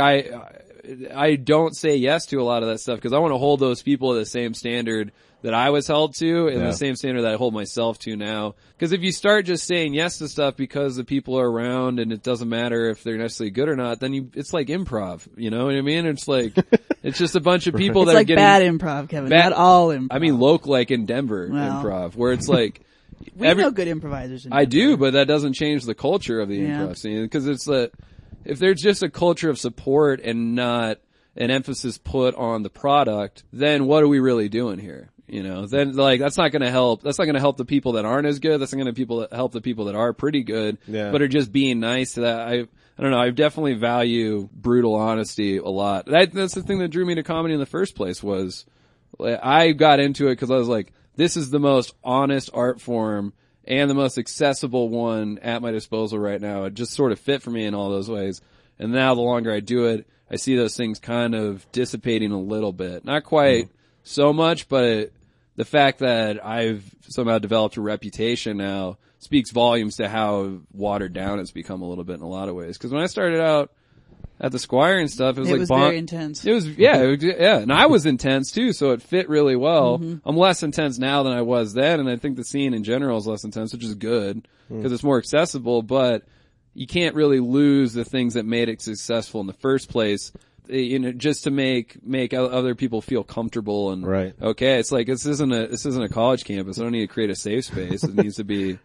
S4: I don't say yes to a lot of that stuff because I want to hold those people to the same standard that I was held to and
S6: Yeah.
S4: the same standard that I hold myself to now. Because if you start just saying yes to stuff because the people are around and it doesn't matter if they're necessarily good or not, then it's like improv. You know what I mean? It's like, it's just a bunch of people
S5: It's
S4: that
S5: like
S4: are getting
S5: bad improv, Kevin.
S4: bad-
S5: Not all improv.
S4: I mean, local, like in Denver
S5: Well.
S4: improv, where it's like,
S5: we know good improvisers. In
S4: I
S5: Denver.
S4: do, but that doesn't change the culture of the
S5: Yeah.
S4: improv scene because it's if there's just a culture of support and not an emphasis put on the product, then what are we really doing here? You know, then like that's not going to help. That's not going to help the people that aren't as good. That's not going to help the people that are pretty good,
S6: Yeah.
S4: but are just being nice to that. I don't know. I definitely value brutal honesty a lot. That's the thing that drew me to comedy in the first place was I got into it because I was like, this is the most honest art form and the most accessible one at my disposal right now. It just sort of fit for me in all those ways. And now the longer I do it, I see those things kind of dissipating a little bit. Not quite so much, but the fact that I've somehow developed a reputation now speaks volumes to how watered down it's become a little bit in a lot of ways. Because when I started out at the Squire and stuff, it was
S5: very intense.
S4: It was, yeah, and I was intense too, so it fit really well. I'm less intense now than I was then, and I think the scene in general is less intense, which is good because it's more accessible. But you can't really lose the things that made it successful in the first place. You know, just to make other people feel comfortable and
S6: Right.
S4: okay. It's like this isn't a college campus. I don't need to create a safe space. It needs to be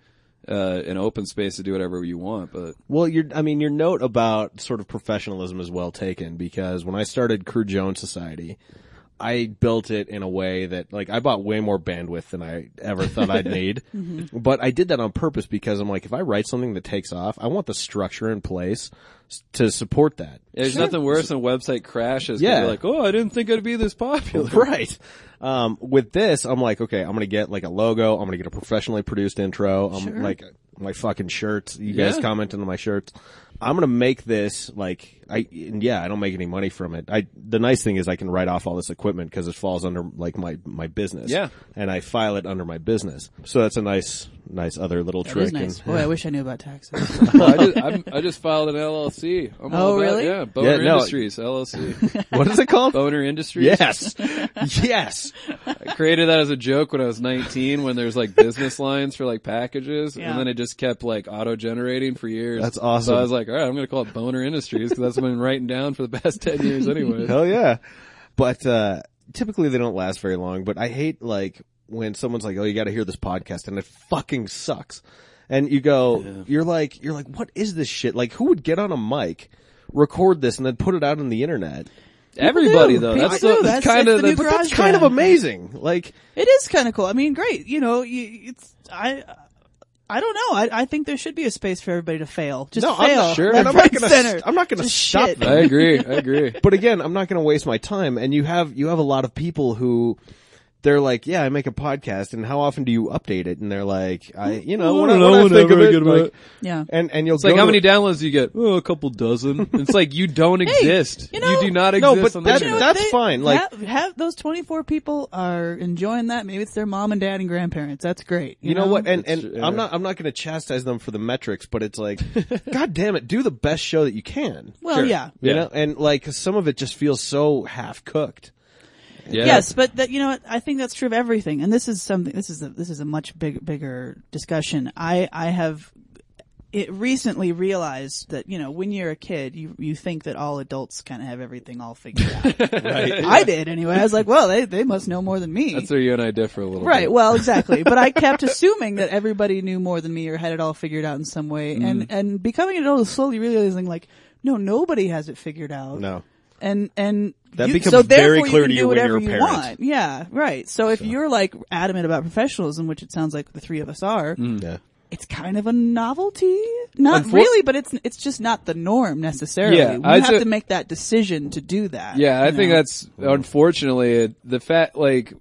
S4: an open space to do whatever you want. But
S6: Well, your note about sort of professionalism is well taken, because when I started Crew Jones Society, I built it in a way that, like, I bought way more bandwidth than I ever thought I'd need. But I did that on purpose because I'm like, if I write something that takes off, I want the structure in place to support that.
S4: there's nothing worse than a website crashes.
S6: Yeah.
S4: You're like, oh, I didn't think I'd be this popular.
S6: Right. With this, I'm like, okay, I'm going to get like a logo. I'm going to get a professionally produced intro. I'm like my fucking shirts. You guys comment on my shirts. I'm going to make this like, I don't make any money from it. The nice thing is I can write off all this equipment because it falls under like my business.
S4: Yeah.
S6: And I file it under my business. So that's a nice other little
S5: That
S6: trick.
S5: is nice.
S6: And-
S5: Boy, I wish I knew about taxes.
S4: Well, I just filed an LLC. I'm all about,
S5: really?
S4: Yeah, Boner
S6: Yeah, no.
S4: Industries LLC.
S6: What is it called?
S4: Boner Industries.
S6: Yes. Yes.
S4: I created that as a joke when I was 19, when there's like business lines for like packages,
S5: Yeah.
S4: and then it just kept like auto generating for years.
S6: That's awesome.
S4: So I was like, all right, I'm going to call it Boner Industries because that's what I've been writing down for the past 10 years anyway.
S6: Hell yeah. But, typically they don't last very long, but I hate like when someone's like, oh, you gotta hear this podcast, and it fucking sucks. And you go, you're like, what is this shit? Like, who would get on a mic, record this, and then put it out on the internet?
S4: Everybody
S5: do.
S4: though.
S5: People
S4: That's
S5: do.
S4: the,
S5: That's
S4: kind
S5: the
S4: of
S5: new
S4: the,
S5: garage
S6: That's kind of
S5: band.
S6: amazing. Like,
S5: It is kind of cool. I mean, great. You know, I don't know. I think there should be a space for everybody to fail. Just
S6: no,
S5: fail.
S6: I'm
S4: Sure.
S6: and I'm
S5: Left,
S6: not gonna,
S5: right, center.
S6: I'm not gonna
S5: Just
S6: stop
S5: shit.
S6: them.
S4: I agree.
S6: But again, I'm not gonna waste my time. And you have a lot of people who, they're like, yeah, I make a podcast, and how often do you update it? And they're like, when I think of it, like,
S5: Yeah.
S6: and you'll
S4: It's like,
S6: go
S4: how
S6: to-
S4: many downloads do you get? Oh, a couple dozen. It's like, you don't exist.
S5: you know-
S4: you do not
S6: No,
S4: exist
S6: but
S4: on the
S6: that-
S4: internet.
S6: that's fine. Like,
S5: have those 24 people are enjoying that. Maybe it's their mom and dad and grandparents. That's great.
S6: you know what? And
S4: That's-
S6: I'm not going to chastise them for the metrics, but it's like, God damn it, do the best show that you can.
S5: Well, yeah.
S6: You know, and like some of it just feels so half cooked.
S4: Yeah.
S5: Yes, but that, you know what? I think that's true of everything. And this is something, this is a much bigger discussion. I have recently realized that, you know, when you're a kid, you think that all adults kind of have everything all figured out.
S6: Right.
S5: I did anyway. I was like, well, they must know more than me.
S4: That's where you and I differ a little
S5: Right,
S4: bit.
S5: well, exactly. But I kept assuming that everybody knew more than me or had it all figured out in some way. And becoming an adult is slowly realizing, like, no, nobody has it figured out.
S6: No.
S5: And
S6: That
S5: you,
S6: becomes
S5: so
S6: very
S5: therefore
S6: clear
S5: you
S6: to
S5: can
S6: you
S5: do
S6: when
S5: whatever
S6: you're a
S5: you
S6: parent.
S5: want. Yeah, right. So if you're like adamant about professionalism, which it sounds like the three of us are,
S6: Yeah.
S5: it's kind of a novelty. Not really, but it's just not the norm necessarily.
S4: Yeah,
S5: you
S4: I'd
S5: have
S4: say-
S5: to make that decision to do that.
S4: Yeah, I
S5: you
S4: think
S5: know?
S4: that's unfortunately the fact. Like,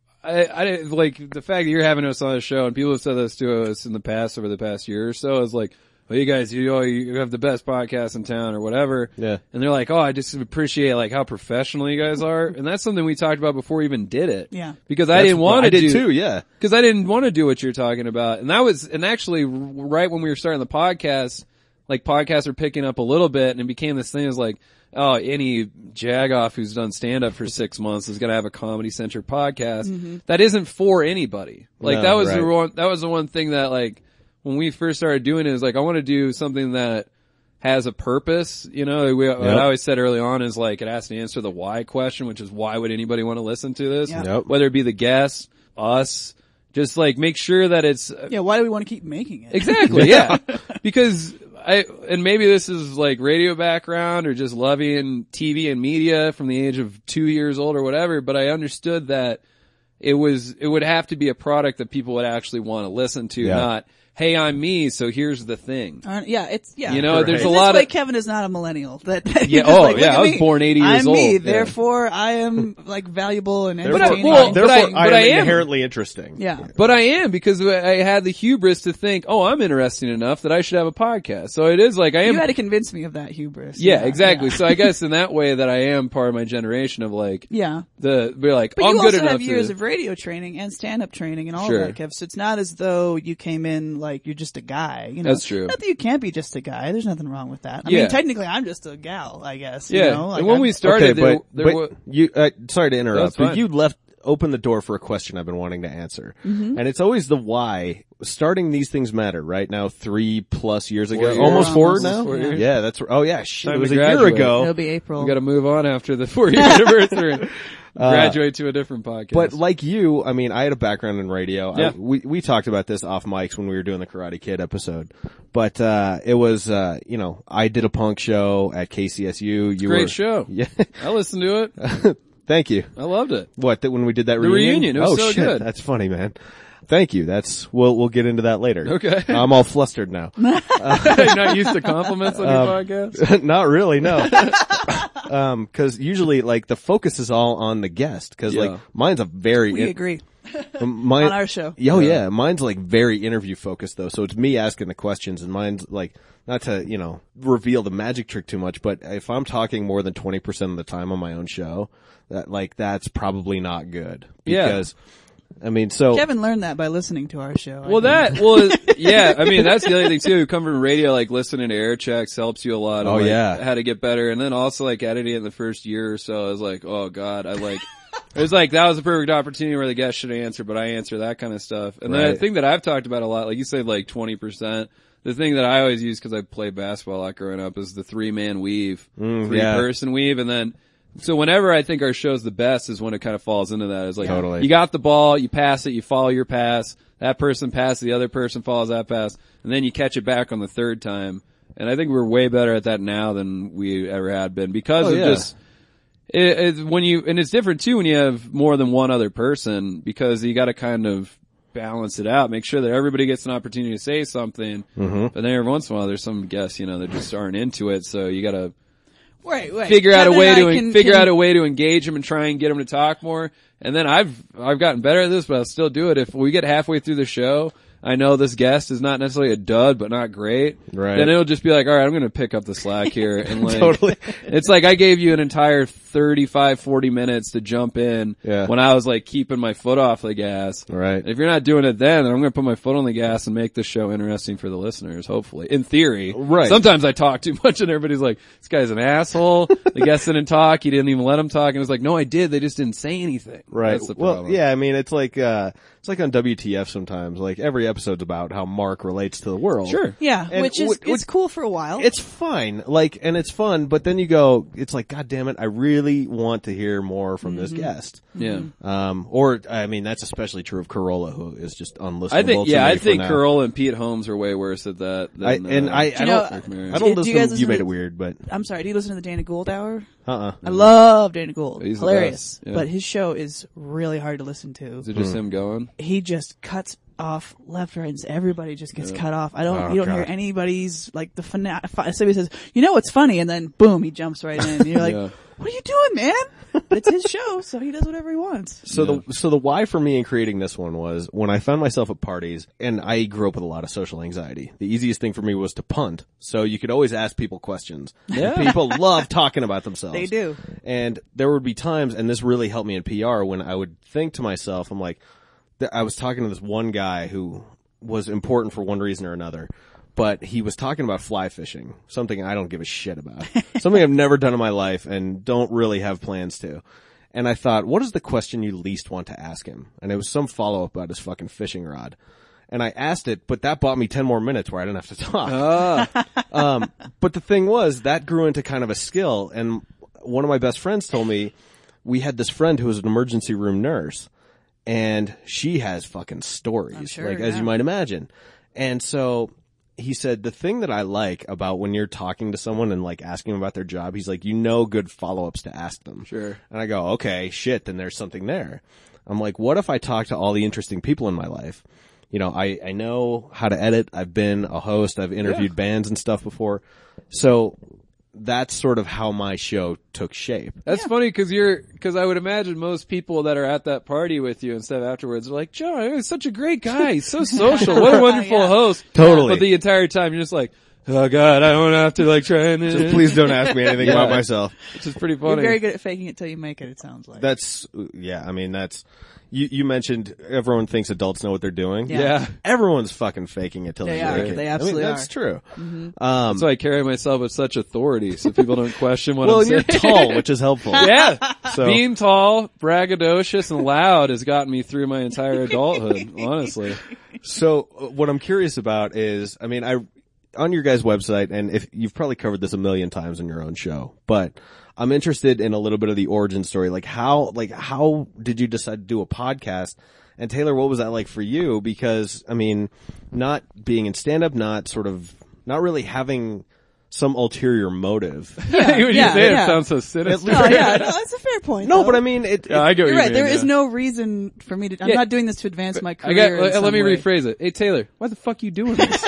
S4: I like the fact that you're having us on the show, and people have said this to us in the past over the past year or so. Is like, well, you guys, you have the best podcast in town or whatever.
S6: Yeah.
S4: And they're like, oh, I just appreciate like how professional you guys are, and that's something we talked about before we even did it.
S5: Yeah.
S4: Because I didn't want to
S6: I did
S4: do
S6: too, yeah.
S4: because I didn't want to do what you're talking about. And actually right when we were starting the podcast, like podcasts are picking up a little bit, and it became this thing is like, oh, any jagoff who's done stand up for 6 months is going to have a Comedy Central podcast. That isn't for anybody. Like
S6: No,
S4: that was
S6: right.
S4: that was the one thing that like when we first started doing it is like, I want to do something that has a purpose. You know, what I always said early on is like, it has to answer the why question, which is why would anybody want to listen to this?
S5: Yeah.
S6: Yep.
S4: Whether it be the guests, us, just like make sure that it's
S5: Yeah, why do we want to keep making it?
S4: exactly, yeah. Because and maybe this is like radio background or just loving TV and media from the age of 2 years old or whatever, but I understood that it would have to be a product that people would actually want to listen to, not, hey, I'm me, so here's the thing.
S5: Yeah.
S4: You know, there's a
S5: In
S4: lot
S5: this way,
S4: of
S5: Kevin is not a millennial. That
S4: Yeah,
S5: he's
S4: oh,
S5: like, look
S4: yeah,
S5: at
S4: I was
S5: me.
S4: born 80 years
S5: I'm me,
S4: old. Yeah.
S5: therefore I am like valuable and
S4: But I-
S5: entertaining.
S4: well,
S6: Therefore,
S4: but I am
S6: inherently interesting.
S5: yeah.
S4: But I am, because I had the hubris to think, oh, I'm interesting enough that I should have a podcast. So it is like I am.
S5: You had to convince me of that hubris.
S4: Yeah, exactly.
S5: Yeah.
S4: So I guess in that way that I am part of my generation of like,
S5: Yeah.
S4: we're like,
S5: But
S4: I'm
S5: you
S4: good
S5: also
S4: enough
S5: have years
S4: to.
S5: of radio training and stand-up training and all
S4: Sure.
S5: that, Kev. So it's not as though you came in like you're just a guy. You know?
S4: That's true.
S5: Not that you can't be just a guy. There's nothing wrong with that. I
S4: Yeah.
S5: mean, technically, I'm just a gal, I guess.
S4: Yeah.
S5: You know? Like,
S4: And when
S5: I'm-
S4: we started,
S6: Okay,
S4: there
S6: but
S4: wa-
S6: you, sorry to interrupt,
S4: That's fine.
S6: but you left opened the door for a question I've been wanting to answer. And it's always the why. Starting these things matter, right? Now 3+ years ago.
S4: years.
S6: Almost 4
S5: Almost
S6: now?
S4: 4 years.
S6: Yeah, that's, oh yeah, shit.
S4: Time
S6: It was
S4: to
S6: a year
S4: graduate.
S6: ago.
S5: It'll be April.
S4: We got to move on after the 4-year anniversary and graduate to a different podcast.
S6: But like you, I mean, I had a background in radio.
S4: Yeah.
S6: We talked about this off mics when we were doing the Karate Kid episode. But, it was, you know, I did a punk show at KCSU.
S4: Great show.
S6: Yeah.
S4: I listened to it.
S6: Thank you.
S4: I loved it.
S6: What, when we did that
S4: The reunion, it was so
S6: shit,
S4: good.
S6: That's funny, man. Thank you. We'll get into that later.
S4: Okay.
S6: I'm all flustered now.
S4: You're not used to compliments on your podcast?
S6: Not really, no. Cause usually like the focus is all on the guest. Cause
S4: Yeah.
S6: like mine's a very,
S5: We agree.
S6: mine,
S5: On our show.
S6: Oh yeah. Mine's like very interview focused though. So it's me asking the questions and mine's like, not to, you know, reveal the magic trick too much, but if I'm talking more than 20% of the time on my own show, that's probably not good.
S4: Yeah.
S6: Because, I mean, so.
S5: Kevin learned that by listening to our show.
S4: Yeah, I mean, that's the other thing too. Come from radio, like listening to air checks helps you a lot.
S6: Oh,
S4: on, like,
S6: yeah.
S4: how to get better. And then also like editing in the first year or so, I was like, oh God, it was like, that was a perfect opportunity where the guest should answer, but I answer that kind of stuff. And then
S6: Right.
S4: the thing that I've talked about a lot, like you said, like 20%. The thing that I always use because I played basketball a lot growing up is the 3-man weave, 3-person weave. And then, so whenever I think our show's the best is when it kind of falls into that. It's like,
S6: Totally.
S4: you got the ball, you pass it, you follow your pass, that person passes, the other person follows that pass, and then you catch it back on the third time. And I think we're way better at that now than we ever had been because of just, and it's different too when you have more than one other person because you gotta kind of balance it out, make sure that everybody gets an opportunity to say something. But then every once in a while there's some guests, you know, that just aren't into it, so you gotta
S5: Right.
S4: figure out a
S5: Kevin
S4: way
S5: and
S4: to
S5: I can-
S4: figure out a way to engage them and try and get them to talk more. And then I've gotten better at this, but I'll still do it. If we get halfway through the show, I know this guest is not necessarily a dud, but not great.
S6: Right.
S4: Then it'll just be like, all right, I'm going to pick up the slack here. And like,
S6: Totally.
S4: it's like I gave you an entire 35, 40 minutes to jump in
S6: Yeah.
S4: when I was like keeping my foot off the gas.
S6: Right.
S4: If you're not doing it then I'm going to put my foot on the gas and make this show interesting for the listeners, hopefully. In theory.
S6: Right.
S4: Sometimes I talk too much and everybody's like, this guy's an asshole. The guest didn't talk. He didn't even let him talk. And it's like, no, I did. They just didn't say anything.
S6: Right.
S4: That's the
S6: Well,
S4: problem.
S6: yeah, I mean, it's like on WTF sometimes, like every episode's about how Mark relates to the world.
S4: Sure.
S5: Yeah,
S6: And
S5: which is it's cool for a while.
S6: It's fine, like, and it's fun, but then you go, it's like, God damn it, I really want to hear more from this guest.
S4: Yeah.
S6: Or, I mean, that's especially true of Corolla, who is just unlistenable.
S4: I think,
S6: to
S4: yeah,
S6: me
S4: I
S6: for
S4: think
S6: now.
S4: Corolla and Pete Holmes are way worse at that than,
S6: I
S5: you know,
S6: don't
S4: Rick
S6: I
S4: Maris.
S6: don't
S5: Do you
S6: listen,
S5: guys
S6: you
S5: listen
S6: made
S5: to-
S6: it weird, but,
S5: I'm sorry. Do you listen to the Dana Gould Hour?
S6: I
S5: I love Dana Gould.
S4: He's the
S5: Hilarious.
S4: best, yeah.
S5: But his show is really hard to listen to.
S4: Is it just him going?
S5: He just cuts off left, right, and everybody just gets cut off. You
S6: Oh,
S5: don't hear
S6: God.
S5: anybody's like the somebody says, you know what's funny, and then boom, he jumps right in. And you're like,
S4: Yeah.
S5: what are you doing, man? But it's his show, so he does whatever he wants.
S6: So the why for me in creating this one was when I found myself at parties, and I grew up with a lot of social anxiety. The easiest thing for me was to punt, so you could always ask people questions.
S4: Yeah.
S6: People love talking about themselves.
S5: They do.
S6: And there would be times, and this really helped me in PR, when I would think to myself, I'm like, I was talking to this one guy who was important for one reason or another, but he was talking about fly fishing, something I don't give a shit about, something I've never done in my life and don't really have plans to. And I thought, what is the question you least want to ask him? And it was some follow-up about his fucking fishing rod. And I asked it, but that bought me 10 more minutes where I didn't have to talk. But the thing was, that grew into kind of a skill. And one of my best friends told me, we had this friend who was an emergency room nurse, and she has fucking stories,
S5: I'm sure,
S6: as
S5: yeah.
S6: you might imagine. And so he said, the thing that I like about when you're talking to someone and like asking them about their job, he's like, good follow-ups to ask them.
S4: Sure.
S6: And I go, okay, shit, then there's something there. I'm like, what if I talk to all the interesting people in my life? You know, I know how to edit. I've been a host. I've interviewed bands and stuff before. So that's sort of how my show took shape.
S4: That's funny because I would imagine most people that are at that party with you and stuff afterwards are like, John, he's such a great guy. He's so social. What a wonderful
S5: Yeah.
S4: host.
S6: Totally.
S4: But the entire time you're just like, oh god, I don't have to like try and
S6: Just please don't ask me anything about myself.
S4: which is pretty
S5: You're
S4: funny.
S5: very good at faking it till you make it. It sounds like.
S6: That's, yeah, I mean, that's, you mentioned everyone thinks adults know what they're doing.
S4: Yeah.
S6: Everyone's fucking faking it till
S5: They
S6: they
S5: are.
S6: make it.
S5: They absolutely
S6: that's
S5: are.
S6: true.
S4: That's why I carry myself with such authority, so people don't question what
S6: Well,
S4: I'm
S6: and
S4: saying.
S6: you're tall, which is helpful.
S4: Yeah.
S6: So-
S4: Being tall, braggadocious, and loud has gotten me through my entire adulthood, honestly.
S6: So what I'm curious about is, I mean, on your guys' website, and if you've probably covered this a million times on your own show, but I'm interested in a little bit of the origin story. Like how did you decide to do a podcast? And Taylor, what was that like for you? Because, I mean, not being in stand-up, not really having some ulterior motive.
S4: when you
S5: yeah,
S4: say
S5: yeah.
S4: it sounds so sinister.
S5: Oh yeah, no, that's a fair point.
S6: No,
S5: though.
S6: but I mean,
S4: I get what
S5: You're
S4: you
S5: right.
S4: mean,
S5: There is
S4: yeah.
S5: no reason for me to. I'm
S4: Yeah.
S5: not doing this to advance my career. in some
S4: let me
S5: way.
S4: rephrase it. Hey Taylor, why the fuck are you doing this?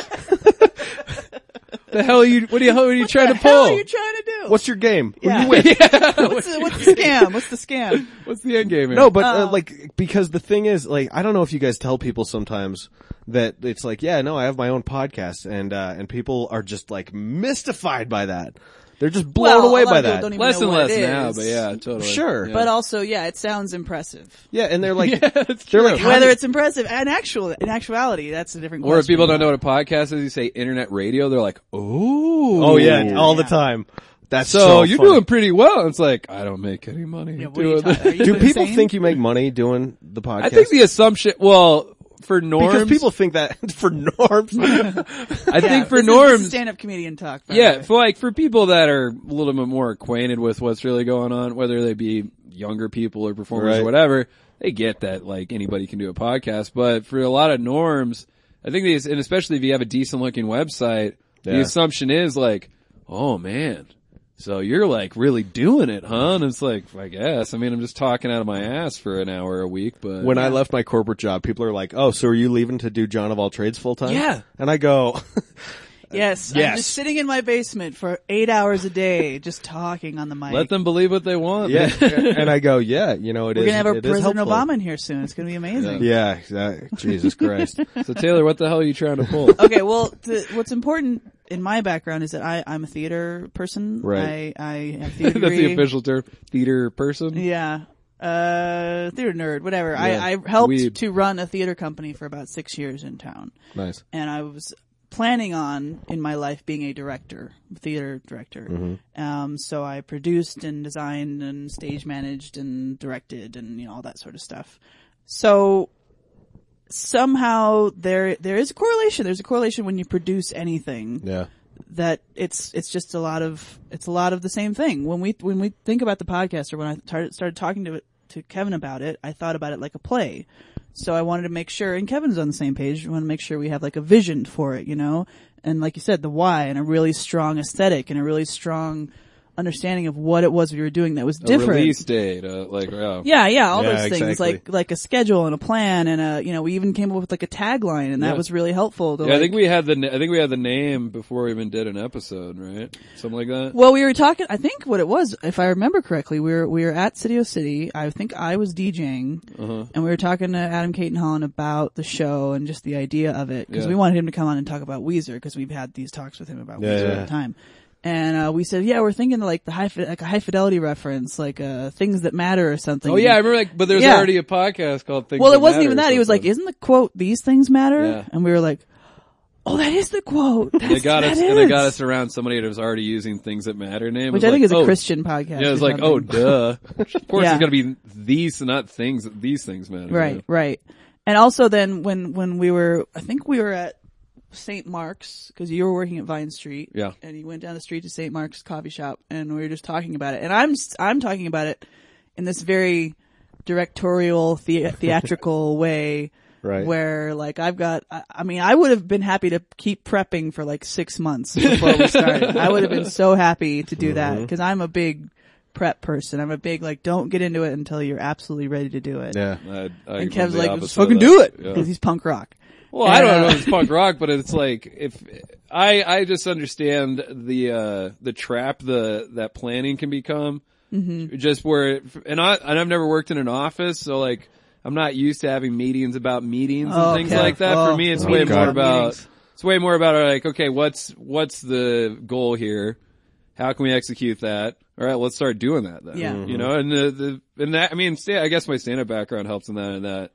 S4: The hell are you? What are you trying to
S5: What the hell
S4: pull?
S5: are you trying to do?
S6: what's your game?
S5: Yeah.
S6: You win.
S5: What's the scam? What's the scam?
S4: What's the end game here?
S6: No, but like, because the thing is, like, I don't know if you guys tell people sometimes that it's like, yeah, no, I have my own podcast, and people are just like mystified by that. They're just blown
S5: Well,
S6: away
S5: a lot
S6: by
S5: of people
S6: that.
S5: don't even
S4: less
S5: know
S4: and
S5: what
S4: less
S5: it
S4: now,
S5: is.
S4: but yeah, totally.
S6: Sure.
S4: Yeah.
S5: But also, yeah, it sounds impressive.
S6: Yeah, and they're like,
S4: that's
S6: they're
S4: true.
S6: like, how
S5: Whether
S6: do-
S5: it's impressive and in actuality, that's a different
S4: Or
S5: question.
S4: if people don't know what a podcast is, you say internet radio, they're like,
S6: oh yeah, all the time. That's
S4: so you're
S6: funny.
S4: doing pretty well. It's like, I don't make any money
S5: Yeah, what are you
S4: doing
S5: talking- are
S4: that.
S5: you
S6: Do people
S5: insane?
S6: think you make money doing the podcast?
S4: I think the assumption, well, for norms,
S6: because people think that for norms.
S4: I think for
S5: this
S4: norms,
S5: is stand-up comedian talk. by
S4: yeah,
S5: the way.
S4: for people that are a little bit more acquainted with what's really going on, whether they be younger people or performers
S6: Right.
S4: or whatever, they get that like anybody can do a podcast. But for a lot of norms, I think these, and especially if you have a decent looking website, the
S6: Yeah.
S4: assumption is like, oh man, so you're like really doing it, huh? And it's like, I guess. I mean, I'm just talking out of my ass for an hour a week, but
S6: When I left my corporate job, people are like, "Oh, so are you leaving to do John of All Trades full time?"
S4: Yeah.
S6: and I go,
S5: Yes, I'm
S6: Yes.
S5: just sitting in my basement for 8 hours a day, just talking on the mic.
S4: let them believe what they want.
S6: "Yeah," and I go, "Yeah, you know,
S5: We're gonna have a
S6: it is
S5: President
S6: helpful."
S5: Obama in here soon. It's gonna be amazing.
S6: Yeah, Jesus Christ.
S4: So Taylor, what the hell are you trying to pull?
S5: Okay, well, what's important in my background is that I'm a theater person.
S6: Right.
S5: I have a theater
S4: That's
S5: degree.
S4: the official term. Theater person.
S5: Yeah. Theater nerd, whatever.
S4: Yeah.
S5: I helped
S4: Weeb.
S5: to run a theater company for about 6 years in town.
S6: Nice.
S5: And I was planning on, in my life, being a director, theater director. So I produced and designed and stage managed and directed and, you know, all that sort of stuff. So somehow there is a correlation. There's a correlation when you produce anything.
S6: Yeah.
S5: That it's just a lot of the same thing. When we think about the podcast, or when I started talking to Kevin about it, I thought about it like a play. So I wanted to make sure, and Kevin's on the same page, we want to make sure we have like a vision for it, you know? And like you said, the why, and a really strong aesthetic, and a really strong understanding of what it was we were doing that was
S4: A
S5: different.
S4: release date, like
S5: Yeah, all
S6: Yeah,
S5: those things,
S6: exactly.
S5: like a schedule and a plan, and we even came up with like a tagline, and that
S4: Yeah.
S5: was really helpful. To
S4: Yeah,
S5: like,
S4: I think we had the name before we even did an episode, right? Something like that.
S5: Well, we were talking. I think what it was, if I remember correctly, we were at Studio City. I think I was DJing, and we were talking to Adam Caton Holland about the show and just the idea of it, because
S4: Yeah.
S5: we wanted him to come on and talk about Weezer, because we've had these talks with him about
S6: Yeah,
S5: Weezer
S6: yeah.
S5: all the time. And we said, yeah, we're thinking like a high fidelity reference, like Things That Matter or something.
S4: Oh yeah, I remember. But there's
S5: Yeah.
S4: already a podcast called Things.
S5: Well,
S4: That
S5: it wasn't
S4: Matter
S5: even
S4: or
S5: that. He was like,
S4: something.
S5: "Isn't the quote These Things Matter?"
S4: Yeah.
S5: And we were like, "Oh, that is the quote."
S4: They got
S5: That
S4: us, and they
S5: is.
S4: got us around somebody that was already using Things That Matter name,
S5: Which
S4: It
S5: I
S4: was
S5: think
S4: like,
S5: is a
S4: oh.
S5: Christian podcast.
S4: Yeah, it was
S5: or
S4: like, oh,
S5: something.
S4: duh. Of course,
S5: Yeah.
S4: it's gonna be these, not things. These things matter.
S5: Right,
S4: Yeah.
S5: right. And also then when we were, I think we were at St. Mark's, because you were working at Vine Street.
S4: Yeah.
S5: And you went down the street to St. Mark's coffee shop, and we were just talking about it. And I'm talking about it in this very directorial, theatrical way.
S6: Right.
S5: Where like I mean, I would have been happy to keep prepping for like 6 months before we started. I would have been so happy to do that, because I'm a big prep person. I'm a big like, don't get into it until you're absolutely ready to do it.
S6: Yeah.
S4: I
S5: And Kev's
S4: the
S5: like,
S4: opposite
S5: just
S4: of
S5: fucking
S4: that.
S5: do it,
S4: Yeah.
S5: because he's punk rock.
S4: Well, I don't know
S5: And,
S4: if it's punk rock, but it's like if I just understand the trap that planning can become. Mm-hmm. Just where and I've never worked in an office, so like I'm not used to having meetings about meetings and things
S5: okay.
S4: like that. For me, it's way
S5: meetings
S4: more
S5: about
S4: about
S5: meetings.
S4: It's way more about like, okay, what's the goal here? How can we execute that? All right, let's start doing that then.
S5: Yeah.
S4: You know, and that, I mean, I guess my stand-up background helps in that,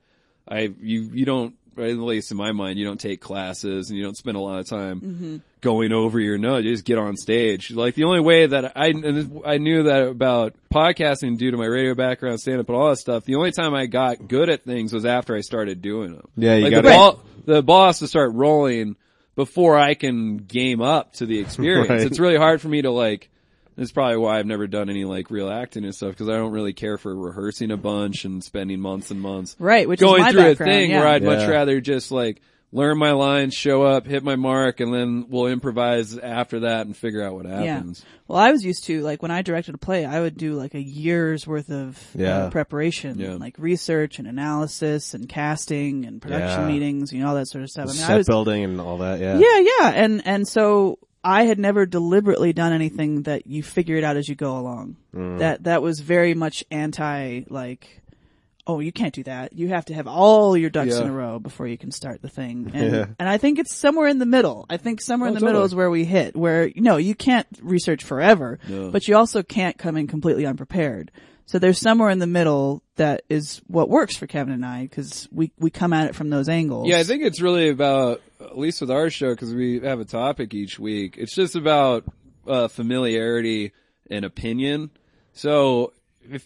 S4: you don't, right, at least in my mind, you don't take classes and you don't spend a lot of time going over your notes. You just get on stage. Like the only way that I knew that about podcasting due to my radio background, stand-up and all that stuff, the only time I got good at things was after I started doing them.
S6: Yeah, you
S4: like
S6: got
S4: the ball has to start rolling before I can game up to the experience.
S6: Right.
S4: It's really hard for me to like, that's probably why I've never done any like real acting and stuff, because I don't really care for rehearsing a bunch and spending months and months.
S5: Right, which
S4: going
S5: is my
S4: through
S5: background,
S4: a thing
S5: yeah.
S4: where I'd much
S6: Yeah.
S4: rather just like learn my lines, show up, hit my mark, and then we'll improvise after that and figure out what happens.
S5: Yeah. Well, I was used to, like, when I directed a play, I would do like a year's worth of preparation,
S4: Yeah.
S5: like research and analysis and casting and production
S6: Yeah.
S5: meetings, you know, all that sort of stuff. I mean,
S6: Set building and all that. Yeah.
S5: Yeah. And so I had never deliberately done anything that you figure it out as you go along. That was very much anti, like, oh, you can't do that. You have to have all your ducks in a row before you can start the thing. And, and I think it's somewhere in the middle. I think somewhere in the middle is where we hit, where, you know, you can't research forever, but you also can't come in completely unprepared. So there's somewhere in the middle that is what works for Kevin and I, because we come at it from those angles.
S4: Yeah, I think it's really about, at least with our show, because we have a topic each week, it's just about familiarity and opinion. So if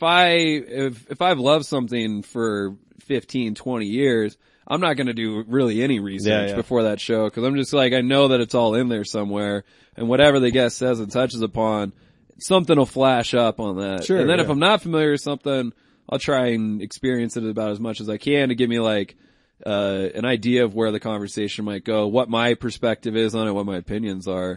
S4: I've loved something for 15, 20 years, I'm not going to do really any research before that show, because I'm just like, I know that it's all in there somewhere, and whatever the guest says and touches upon, something will flash up on that.
S6: Sure,
S4: and then
S6: yeah.
S4: if I'm not familiar with something, I'll try and experience it about as much as I can to give me like an idea of where the conversation might go, what my perspective is on it, what my opinions are.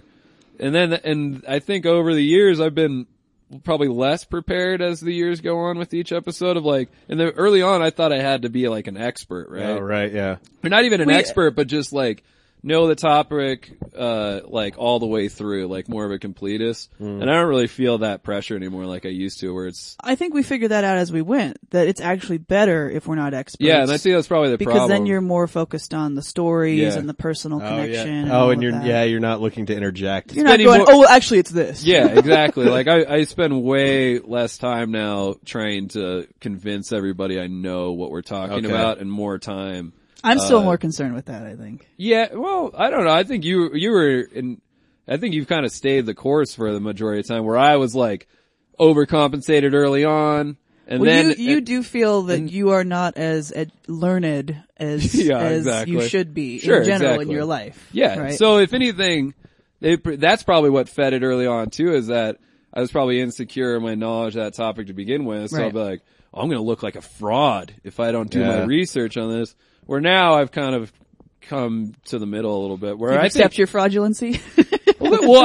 S4: And I think over the years I've been probably less prepared as the years go on with each episode of like, and then early on I thought I had to be like an expert, right?
S6: Oh, right. Yeah.
S4: Or not even an expert, but just like know the topic, like all the way through, like more of a completist. And I don't really feel that pressure anymore like I used to, where it's,
S5: I think we figured that out as we went, that it's actually better if we're not experts.
S4: yeah, and I think that's probably the
S5: because
S4: problem.
S5: then you're more focused on the stories
S4: Yeah.
S5: and the personal connection. and
S6: Oh,
S5: all
S6: and
S5: of
S6: you're
S5: that.
S6: you're not looking to interject.
S5: You're not
S4: spending
S5: going,
S4: more-
S5: oh, well, actually it's this.
S4: Yeah, exactly. Like I spend way less time now trying to convince everybody I know what we're talking
S6: Okay.
S4: about, and more time.
S5: I'm still more concerned with that, I think.
S4: Yeah, well, I don't know. I think you were in, I think you've kind of stayed the course for the majority of the time, where I was like overcompensated early on. And
S5: Well,
S4: then
S5: you do feel that you are not as learned as
S4: Yeah,
S5: as
S4: exactly.
S5: you should be
S4: Sure,
S5: in general
S4: exactly.
S5: in your life.
S4: Yeah.
S5: right?
S4: So if anything, that's probably what fed it early on too, is that I was probably insecure in my knowledge of that topic to begin with. So
S5: Right.
S4: I'll be like, oh, I'm going to look like a fraud if I don't do
S6: Yeah.
S4: my research on this. Where now I've kind of come to the middle a little bit, where
S5: you
S4: I
S5: accept
S4: think,
S5: your fraudulency.
S4: well,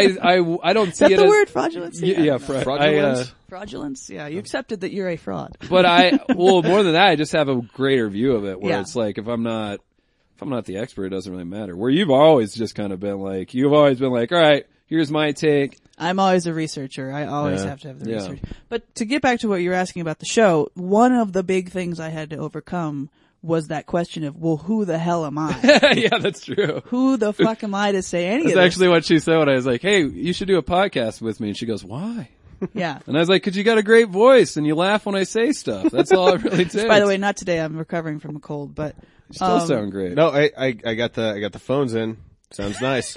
S4: I don't
S5: Is
S4: see
S5: that
S4: it
S5: the
S4: as,
S5: word fraudulency?
S4: yeah,
S6: Fraudulence?
S5: Fraudulence. Yeah, you accepted that you're a fraud.
S4: but well, more than that, I just have a greater view of it, where
S5: Yeah.
S4: it's like, if I'm not the expert, it doesn't really matter. Where you've always just kind of been like, all right, here's my take.
S5: I'm always a researcher. I always have to have the
S4: Yeah.
S5: research. But to get back to what you were asking about the show, one of the big things I had to overcome was that question of, well, who the hell am I?
S4: Yeah, that's true.
S5: Who the fuck am I to say any
S4: That's
S5: of this?
S4: actually what she said when I was like, hey, you should do a podcast with me. And she goes, why?
S5: Yeah.
S4: And I was like, 'cause you got a great voice and you laugh when I say stuff. That's all it really takes.
S5: By the way, not today. I'm recovering from a cold, but
S4: you still sound great.
S6: No, I got the phones in. Sounds nice.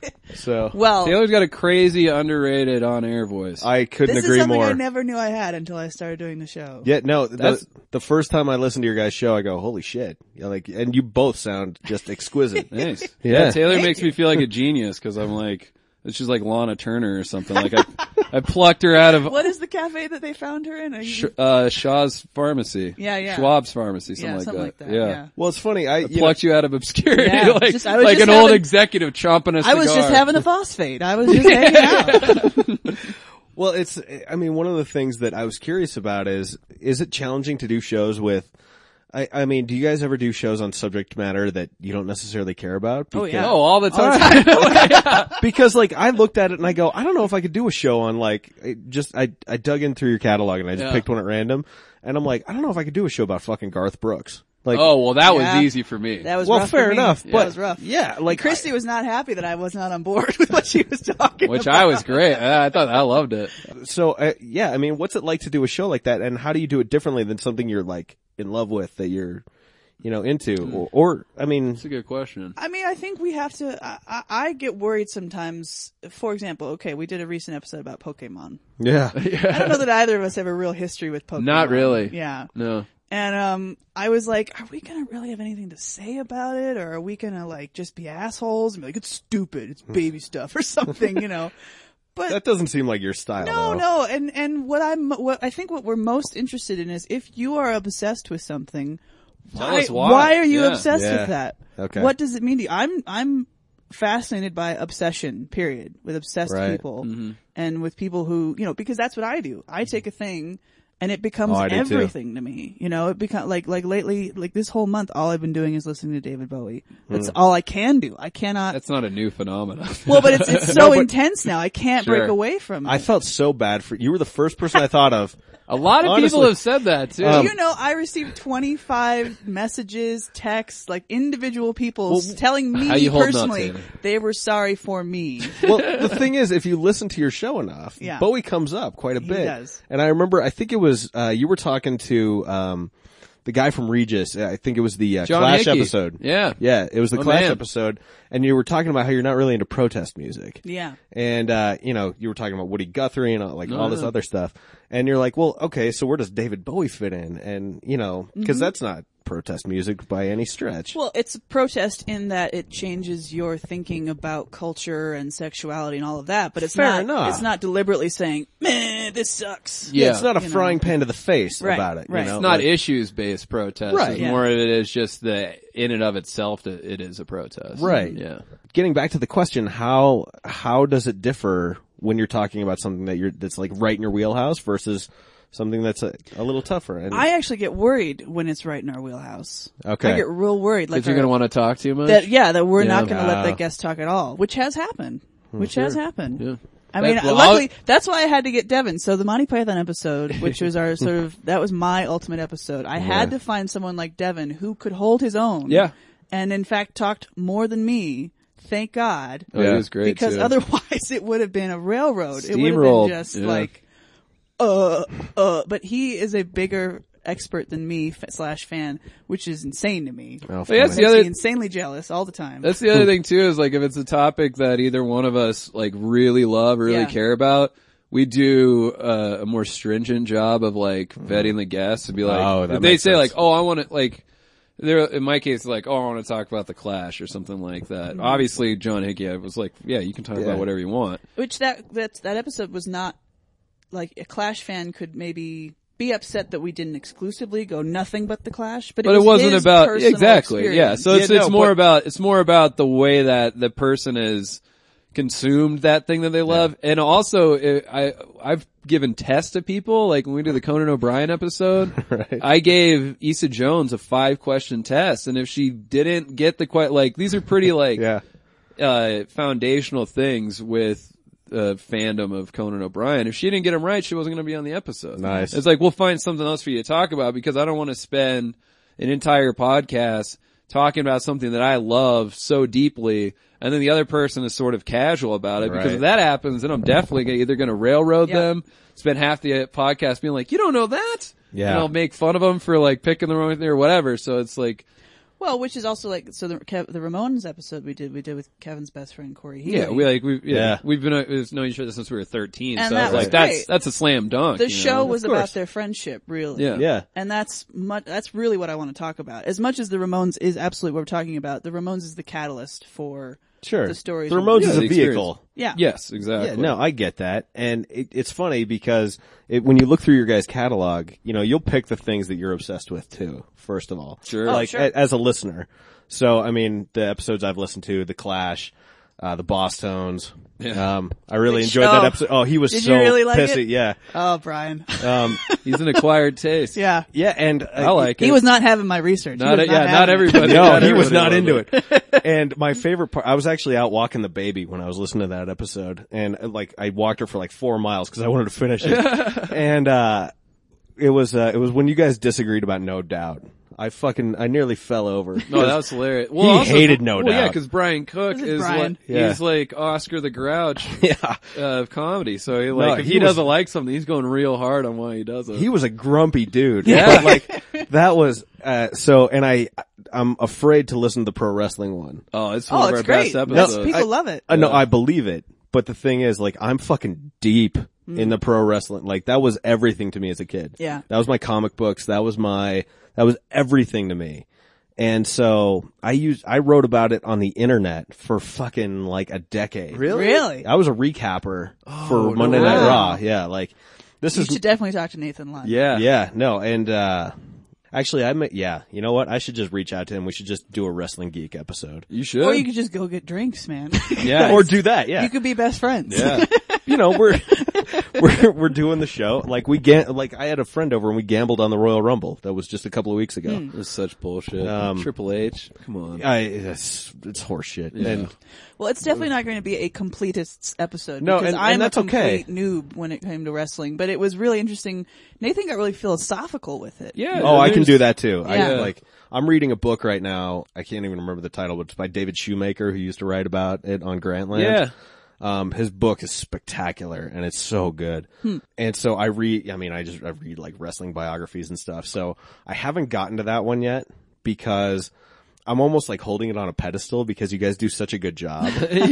S6: So
S5: well,
S4: Taylor's got a crazy underrated on-air voice.
S6: I couldn't
S5: this is
S6: agree
S5: something
S6: more.
S5: I never knew I had until I started doing the show.
S6: Yeah, no,
S4: That's-
S6: the first time I listened to your guys' show, I go, holy shit. Yeah, like, and you both sound just exquisite.
S4: Nice.
S6: Yeah.
S4: Taylor makes me feel like a genius, 'cause I'm like, she's like Lana Turner or something. Like I plucked her out of
S5: What is the cafe that they found her in? Are you-
S4: Shaw's Pharmacy.
S5: Yeah.
S4: Schwab's Pharmacy, something
S5: yeah,
S4: like
S5: something
S4: that.
S5: like that. Yeah.
S6: Well, it's funny. I
S4: Plucked you out of obscurity,
S5: Yeah,
S4: like,
S5: I was
S4: like
S5: just
S4: an old
S5: having-
S4: executive chomping a cigar.
S5: I was just having a phosphate. I was just hanging out.
S6: Well, I mean, one of the things that I was curious about is it challenging to do shows with, I mean, do you guys ever do shows on subject matter that you don't necessarily care about?
S5: Oh, yeah.
S4: Oh, all the time.
S6: Because like, I looked at it and I go, I don't know if I could do a show on like, I dug in through your catalog and I just
S4: Yeah.
S6: picked one at random. And I'm like, I don't know if I could do a show about fucking Garth Brooks. Like,
S4: Oh, well, that
S5: Yeah.
S4: was easy for me.
S5: That was
S6: well,
S5: rough
S6: fair
S5: for me.
S6: enough,
S5: That
S6: but
S5: was rough.
S6: yeah, like
S5: Christy was not happy that I was not on board with what she was talking
S4: Which
S5: about.
S4: I was great. I thought I loved it.
S6: So, yeah, I mean, what's it like to do a show like that, and how do you do it differently than something you're like in love with that you're, into, or I mean,
S4: That's a good question.
S5: I mean, I think we have to. I get worried sometimes. For example, okay, we did a recent episode about Pokemon.
S6: yeah,
S5: I don't know that either of us have a real history with Pokemon.
S4: Not really.
S5: Yeah.
S4: No.
S5: And I was like, are we gonna really have anything to say about it, or are we gonna like just be assholes and be like, it's stupid, it's baby stuff or something, But
S6: that doesn't seem like your style. though.
S5: no, and what I think what we're most interested in is if you are obsessed with something,
S4: Tell us why.
S5: are you
S4: Yeah.
S5: obsessed
S6: Yeah.
S5: with that?
S6: Okay.
S5: What does it mean to you? I'm fascinated by obsession, period, with obsessed
S6: Right.
S5: people and with people who, because that's what I do. I take a thing and it becomes
S6: Oh, I do too.
S5: everything to me. It becomes like lately, like this whole month, all I've been doing is listening to David Bowie. That's all I can do. I cannot.
S4: That's not a new phenomenon.
S5: Well, but it's so intense now. I can't
S4: Sure.
S5: break away from it.
S6: I felt so bad for you. Were the first person I thought of.
S4: A lot of people
S6: Honestly.
S4: have said that too.
S5: Do you know I received 25 messages, texts, like individual people telling
S4: How
S5: me
S4: you holding up,
S5: personally
S4: Taylor?
S5: they were sorry for me.
S6: Well, the thing is, if you listen to your show enough,
S5: Yeah.
S6: Bowie comes up quite a bit.
S5: does.
S6: And I remember, I think it was, you were talking to, the guy from Regis. I think it was the
S4: John
S6: Clash
S4: Hickey.
S6: episode.
S4: Yeah.
S6: Yeah, it was the
S4: Oh,
S6: Clash
S4: man.
S6: episode. And you were talking about how you're not really into protest music.
S5: Yeah.
S6: And, you were talking about Woody Guthrie and all this other stuff. And you're like, well, okay, so where does David Bowie fit in? And, cause that's not protest music by any stretch.
S5: Well, it's a protest in that it changes your thinking about culture and sexuality and all of that, but it's
S6: Fair enough.
S5: It's not deliberately saying, "Man, this sucks."
S4: Yeah.
S6: It's not a
S5: You know.
S6: frying pan to the face
S5: Right,
S6: about it.
S5: right.
S6: You know?
S4: It's not
S6: Like-
S4: issues-based protest.
S6: Right.
S4: It's
S5: Yeah.
S4: more of it is just in and of itself, it is a protest.
S6: Right.
S4: Yeah.
S6: Getting back to the question, how does it differ when you're talking about something that's like right in your wheelhouse versus something that's a little tougher? And
S5: I actually get worried when it's right in our wheelhouse.
S6: Okay.
S5: I get real worried. Like
S4: Because you're going to want to talk too much?
S5: that we're not
S4: Yeah.
S5: going to let that guest talk at all, which has happened. Has happened.
S4: Yeah.
S5: I mean,
S4: Well,
S5: luckily, that's why I had to get Devin. So the Monty Python episode, which was our that was my ultimate episode. I had to find someone like Devin who could hold his own.
S4: Yeah.
S5: And in fact talked more than me. Thank God.
S4: Oh,
S6: Yeah.
S4: it was great
S5: Because
S4: too.
S5: otherwise it would have been a railroad. It would have
S4: Steamrolled.
S5: been just
S4: Yeah.
S5: like, but he is a bigger expert than me / fan, which is insane to me.
S6: Oh,
S4: But that's
S6: funny.
S4: the other-
S5: Makes me insanely jealous all the time.
S4: That's the other thing too, is like if it's a topic that either one of us like really love or really
S5: Yeah.
S4: care about, we do a more stringent job of like vetting the guests and be like,
S6: Oh, that
S4: if they
S6: makes
S4: say
S6: sense.
S4: like, oh, I want to like, there in my case like, oh, I want to talk about the Clash or something like that.
S5: Mm-hmm.
S4: Obviously, John Hickey, I was like, yeah, you can talk
S6: Yeah.
S4: about whatever you want.
S5: Which that episode was not like a Clash fan could maybe be upset that we didn't exclusively go nothing but the Clash, but
S4: But it wasn't
S5: his
S4: about
S5: personal
S4: exactly, yeah.
S5: experience.
S4: So it's
S6: Yeah, no,
S4: it's more about the way that the person is consumed that thing that they love, and also I've given tests to people like when we do the Conan O'Brien episode.
S6: Right.
S4: I gave Issa Jones a 5-question test, and if she didn't get the these are pretty like
S6: Yeah.
S4: foundational things with fandom of Conan O'Brien. If she didn't get them right, she wasn't going to be on the episode.
S6: Nice.
S4: It's like, we'll find something else for you to talk about because I don't want to spend an entire podcast talking about something that I love so deeply, and then the other person is sort of casual about it. Because
S6: Right.
S4: if that happens, then I'm definitely either going to railroad
S5: Yeah.
S4: them, spend half the podcast being like, you don't know that?
S6: Yeah.
S4: And I'll make fun of them for like picking the wrong thing or whatever. So it's like,
S5: Well, which is also like the Ramones episode we did with Kevin's best friend Corey Healy.
S6: Yeah.
S4: we've been known each other since we were 13.
S5: And
S4: so
S5: that
S4: I was
S5: was
S4: like,
S5: great.
S4: that's a slam dunk.
S5: The
S4: you
S5: show
S4: know?
S5: was
S6: Of course.
S5: about their friendship, really.
S4: Yeah.
S6: Yeah.
S5: And that's really what I want to talk about. As much as the Ramones is absolutely what we're talking about, the Ramones is the catalyst for
S6: Sure.
S5: the stories.
S6: The Ramones
S4: Yeah,
S6: is a
S4: the experience.
S6: vehicle.
S5: Yeah.
S4: Yes, exactly.
S6: Yeah, no, I get that. And it's funny because when you look through your guys' catalog, you'll pick the things that you're obsessed with too, first of all.
S4: Sure.
S5: Oh,
S6: Like,
S5: sure.
S6: as a listener. So, I mean, the episodes I've listened to, The Clash, the Boss Tones.
S4: Yeah.
S6: I really
S5: Which-
S6: enjoyed that
S5: oh.
S6: episode. Oh, he was
S5: Did
S6: so
S5: you really like
S6: pissy.
S5: it?
S6: Yeah.
S5: Oh, Brian.
S4: He's an acquired taste.
S5: Yeah.
S6: Yeah, and
S4: I like it.
S5: He was not having my research. He
S4: Not
S5: was
S4: not
S5: having it.
S4: everybody.
S6: No,
S4: not
S6: he was
S4: everybody
S6: not into
S4: loved
S6: it. And my favorite part, I was actually out walking the baby when I was listening to that episode, and like I walked her for like 4 miles because I wanted to finish it. And it was when you guys disagreed about No Doubt. I nearly fell over.
S4: No, that was hilarious.
S6: He hated No
S4: Yeah,
S6: Doubt.
S4: because Brian Cook
S5: This is
S4: is
S5: Brian.
S6: Yeah.
S4: he's like Oscar the Grouch
S6: Yeah.
S4: of comedy. So
S6: No,
S4: if
S6: he
S4: he
S6: was-
S4: doesn't like something, he's going real hard on why he does it.
S6: He was a grumpy dude.
S4: Yeah.
S6: But, like, that was, and I'm afraid to listen to the pro wrestling one.
S4: oh, it's one of
S5: it's
S4: our
S5: great.
S4: best
S5: That's-
S4: episodes.
S5: people love it.
S6: No, I believe it. But the thing is, like, I'm fucking deep in the pro wrestling. Like, that was everything to me as a kid.
S5: Yeah.
S6: That was my comic books. That was everything to me. And so I wrote about it on the internet for fucking like a decade.
S5: Really?
S6: I was a recapper for Monday
S5: no
S6: Night
S5: way.
S6: Raw. Yeah, like this
S5: You
S6: is
S5: should definitely talk to Nathan Lund.
S4: yeah.
S6: no, and actually you know what? I should just reach out to him. We should just do a Wrestling Geek episode.
S4: You should.
S5: Or you could just go get drinks, man.
S4: yeah.
S6: Or do that, yeah.
S5: You could be best friends.
S4: yeah.
S6: You know, we're doing the show. Like I had a friend over and we gambled on the Royal Rumble. That was just a couple of weeks ago.
S4: It was such bullshit. Triple H. Come on.
S6: It's horseshit.
S4: Yeah.
S6: And
S5: Well, it's definitely not going to be a completist episode.
S6: No,
S5: because
S6: and
S5: I'm
S6: that's
S5: a
S6: okay.
S5: complete noob when it came to wrestling. But it was really interesting. Nathan got really philosophical with it.
S4: Yeah.
S6: oh, I can
S4: there's-
S6: do that too.
S5: Yeah.
S6: I'm reading a book right now. I can't even remember the title, but it's by David Shoemaker, who used to write about it on Grantland.
S4: Yeah.
S6: His book is spectacular and it's so good. And so I read like wrestling biographies and stuff. So I haven't gotten to that one yet because I'm almost like holding it on a pedestal because you guys do such a good job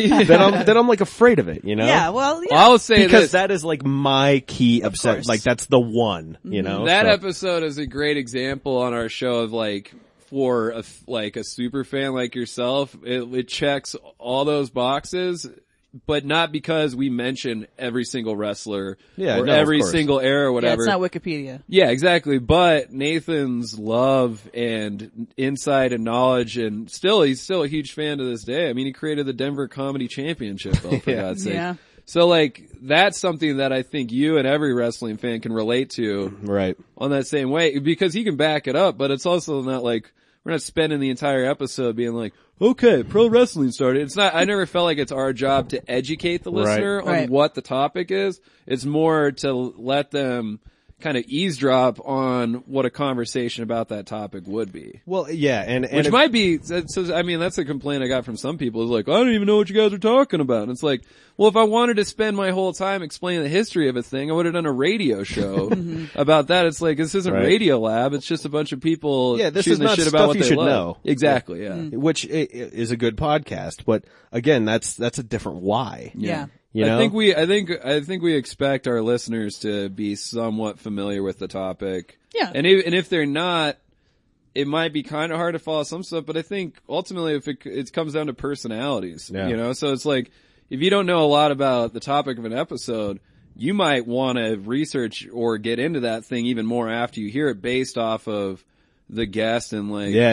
S6: that I'm like afraid of it, you know?
S5: Yeah, well, yeah.
S4: Well, I'll say
S6: Because
S4: this.
S6: that is like my key
S5: course.
S6: obsession. Like that's the one, you know?
S4: That
S6: So-
S4: episode is a great example on our show of like, for a super fan like yourself, it checks all those boxes, but not because we mention every single wrestler
S6: Yeah,
S4: or
S6: no, of
S4: every
S6: course.
S4: single era or
S5: yeah,
S4: whatever.
S5: it's not Wikipedia.
S4: Yeah, exactly. But Nathan's love and insight and knowledge, and he's still a huge fan to this day. I mean, he created the Denver Comedy Championship, though, for God's sake.
S5: Yeah.
S4: So, like, that's something that I think you and every wrestling fan can relate to
S6: Right.
S4: on that same way, because he can back it up, but it's also not like, we're not spending the entire episode being like, okay, pro wrestling started. It's not, I never felt like it's our job to educate the listener on
S5: Right.
S4: what the topic is. It's more to let them kind of eavesdrop on what a conversation about that topic would be.
S6: Well, yeah, and
S4: Which
S6: if-
S4: might be, so, I mean, that's a complaint I got from some people. Is like, I don't even know what you guys are talking about. And it's like, well, if I wanted to spend my whole time explaining the history of a thing, I would have done a radio show about that. It's like, this isn't
S6: Right.
S4: Radio Lab. It's just a bunch of people
S6: Yeah, this
S4: shooting
S6: is
S4: the
S6: not
S4: shit
S6: stuff
S4: about what
S6: you
S4: they
S6: should
S4: love.
S6: know.
S4: Exactly, yeah.
S6: which is a good podcast, but again, that's a different why.
S5: Yeah.
S6: You know?
S4: I think we expect our listeners to be somewhat familiar with the topic.
S5: Yeah.
S4: And if they're not, it might be kind of hard to follow some stuff, but I think ultimately if it comes down to personalities,
S6: Yeah.
S4: you know, so it's like, if you don't know a lot about the topic of an episode, you might want to research or get into that thing even more after you hear it based off of the guest and like,
S6: Yeah,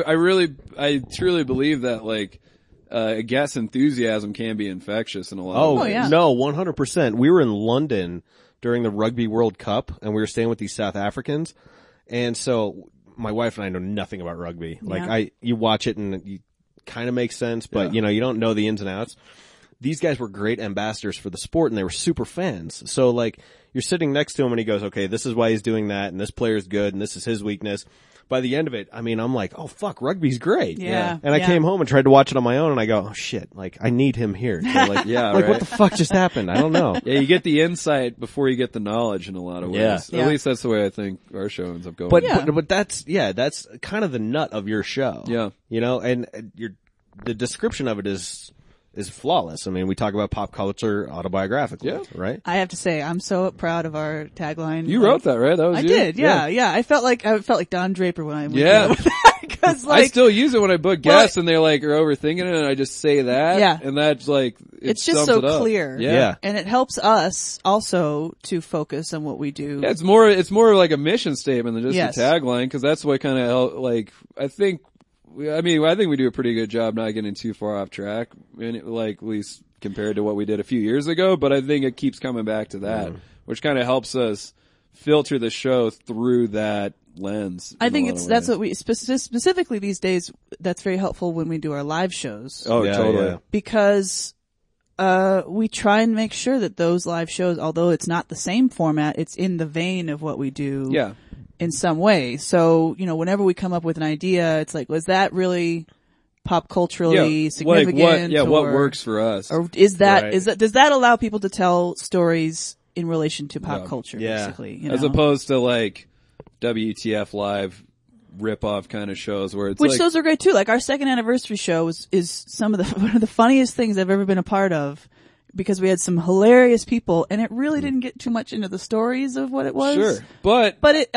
S4: I truly believe that like, guest enthusiasm can be infectious in a lot of
S6: Oh,
S4: ways.
S5: yeah.
S6: no, 100%. We were in London during the Rugby World Cup and we were staying with these South Africans. And so my wife and I know nothing about rugby. Like
S5: Yeah.
S6: you watch it and you kind of makes sense, but you know, you don't know the ins and outs. These guys were great ambassadors for the sport and they were super fans. So like you're sitting next to him and he goes, okay, this is why he's doing that and this player's good and this is his weakness. By the end of it, I mean, I'm like, oh fuck, rugby's great.
S5: Yeah.
S6: And I
S5: Yeah.
S6: came home and tried to watch it on my own and I go, oh shit, like I need him here. So, like,
S4: Yeah,
S6: like
S4: right.
S6: what the fuck just happened? I don't know.
S4: Yeah, you get the insight before you get the knowledge in a lot of ways.
S6: Yeah.
S5: Yeah.
S4: At least that's the way I think our show ends up going.
S6: But,
S5: Yeah.
S6: but that's kind of the nut of your show.
S4: Yeah.
S6: You know, and the description of it is flawless. I mean, we talk about pop culture autobiographically,
S4: Yeah.
S6: right?
S5: I have to say, I'm so proud of our tagline.
S4: you
S5: Like,
S4: wrote that, right? That was
S5: I
S4: you?
S5: did, yeah. I felt like Don Draper when I went
S4: Yeah.
S5: because
S4: I
S5: like
S4: still use it when I book
S5: Well,
S4: guests and they're like, are overthinking it and I just say that.
S5: Yeah.
S4: And that's like,
S5: it's just
S4: sums
S5: so
S4: it up.
S5: clear.
S4: Yeah.
S5: And it helps us also to focus on what we do.
S4: Yeah, it's more like a mission statement than just
S5: Yes.
S4: a tagline, because that's what kind of like, I think we do a pretty good job not getting too far off track, and like at least compared to what we did a few years ago. But I think it keeps coming back to that, which kind of helps us filter the show through that lens.
S5: I
S4: in a
S5: think
S4: lot of
S5: that's
S4: ways.
S5: what we specifically these days. That's very helpful when we do our live shows
S4: Oh,
S6: Yeah,
S4: totally.
S6: yeah.
S5: because we try and make sure that those live shows, although it's not the same format, it's in the vein of what we do.
S4: Yeah.
S5: in some way. So, whenever we come up with an idea, it's like, was that really pop culturally significant?
S4: What works for us?
S5: Or does that allow people to tell stories in relation to pop culture, basically?
S4: As opposed to like WTF Live rip-off kind of shows where it's
S5: those are great too. Like our second anniversary show is some of one of the funniest things I've ever been a part of, because we had some hilarious people and it really didn't get too much into the stories of what it was.
S4: Sure. But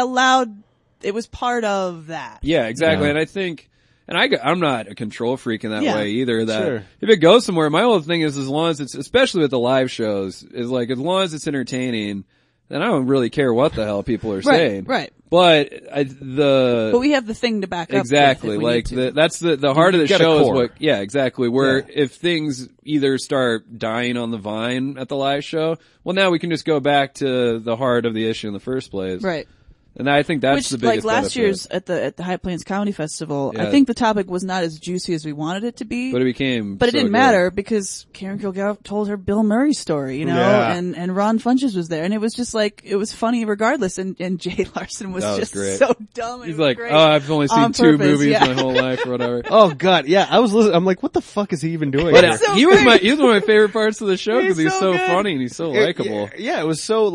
S5: it was part of that.
S4: Yeah, exactly.
S6: Yeah.
S4: And I think, I'm not a control freak in that way either, that
S6: Sure.
S4: if it goes somewhere, my whole thing is as long as it's, especially with the live shows, is like as long as it's entertaining, then I don't really care what the hell people are saying.
S5: Right.
S4: But
S5: but we have the thing to back up.
S4: Exactly. Like that's the heart of the show is what, exactly. Where if things either start dying on the vine at the live show, well now we can just go back to the heart of the issue in the first place.
S5: Right.
S4: And I think that's the biggest
S5: like last
S4: benefit.
S5: year's at the High Plains Comedy Festival, I think the topic was not as juicy as we wanted it to be.
S4: But it became
S5: But it
S4: so
S5: didn't
S4: good.
S5: matter because Karen Kilgariff told her Bill Murray story, and Ron Funches was there, and it was just like, it was funny regardless, and Jay Larson was just
S4: great.
S5: so dumb.
S4: He's
S5: it was
S4: like,
S5: great.
S4: oh, I've only seen
S5: On
S4: 2
S5: purpose,
S4: movies
S5: yeah.
S4: my whole life or whatever.
S6: Oh God, yeah. I was listening. I'm like, what the fuck is he even doing?
S4: But
S6: here?
S5: so
S4: he was
S5: great.
S4: one of my favorite parts of the show because he's so
S5: good.
S4: funny and he's so likable.
S6: Yeah, it was so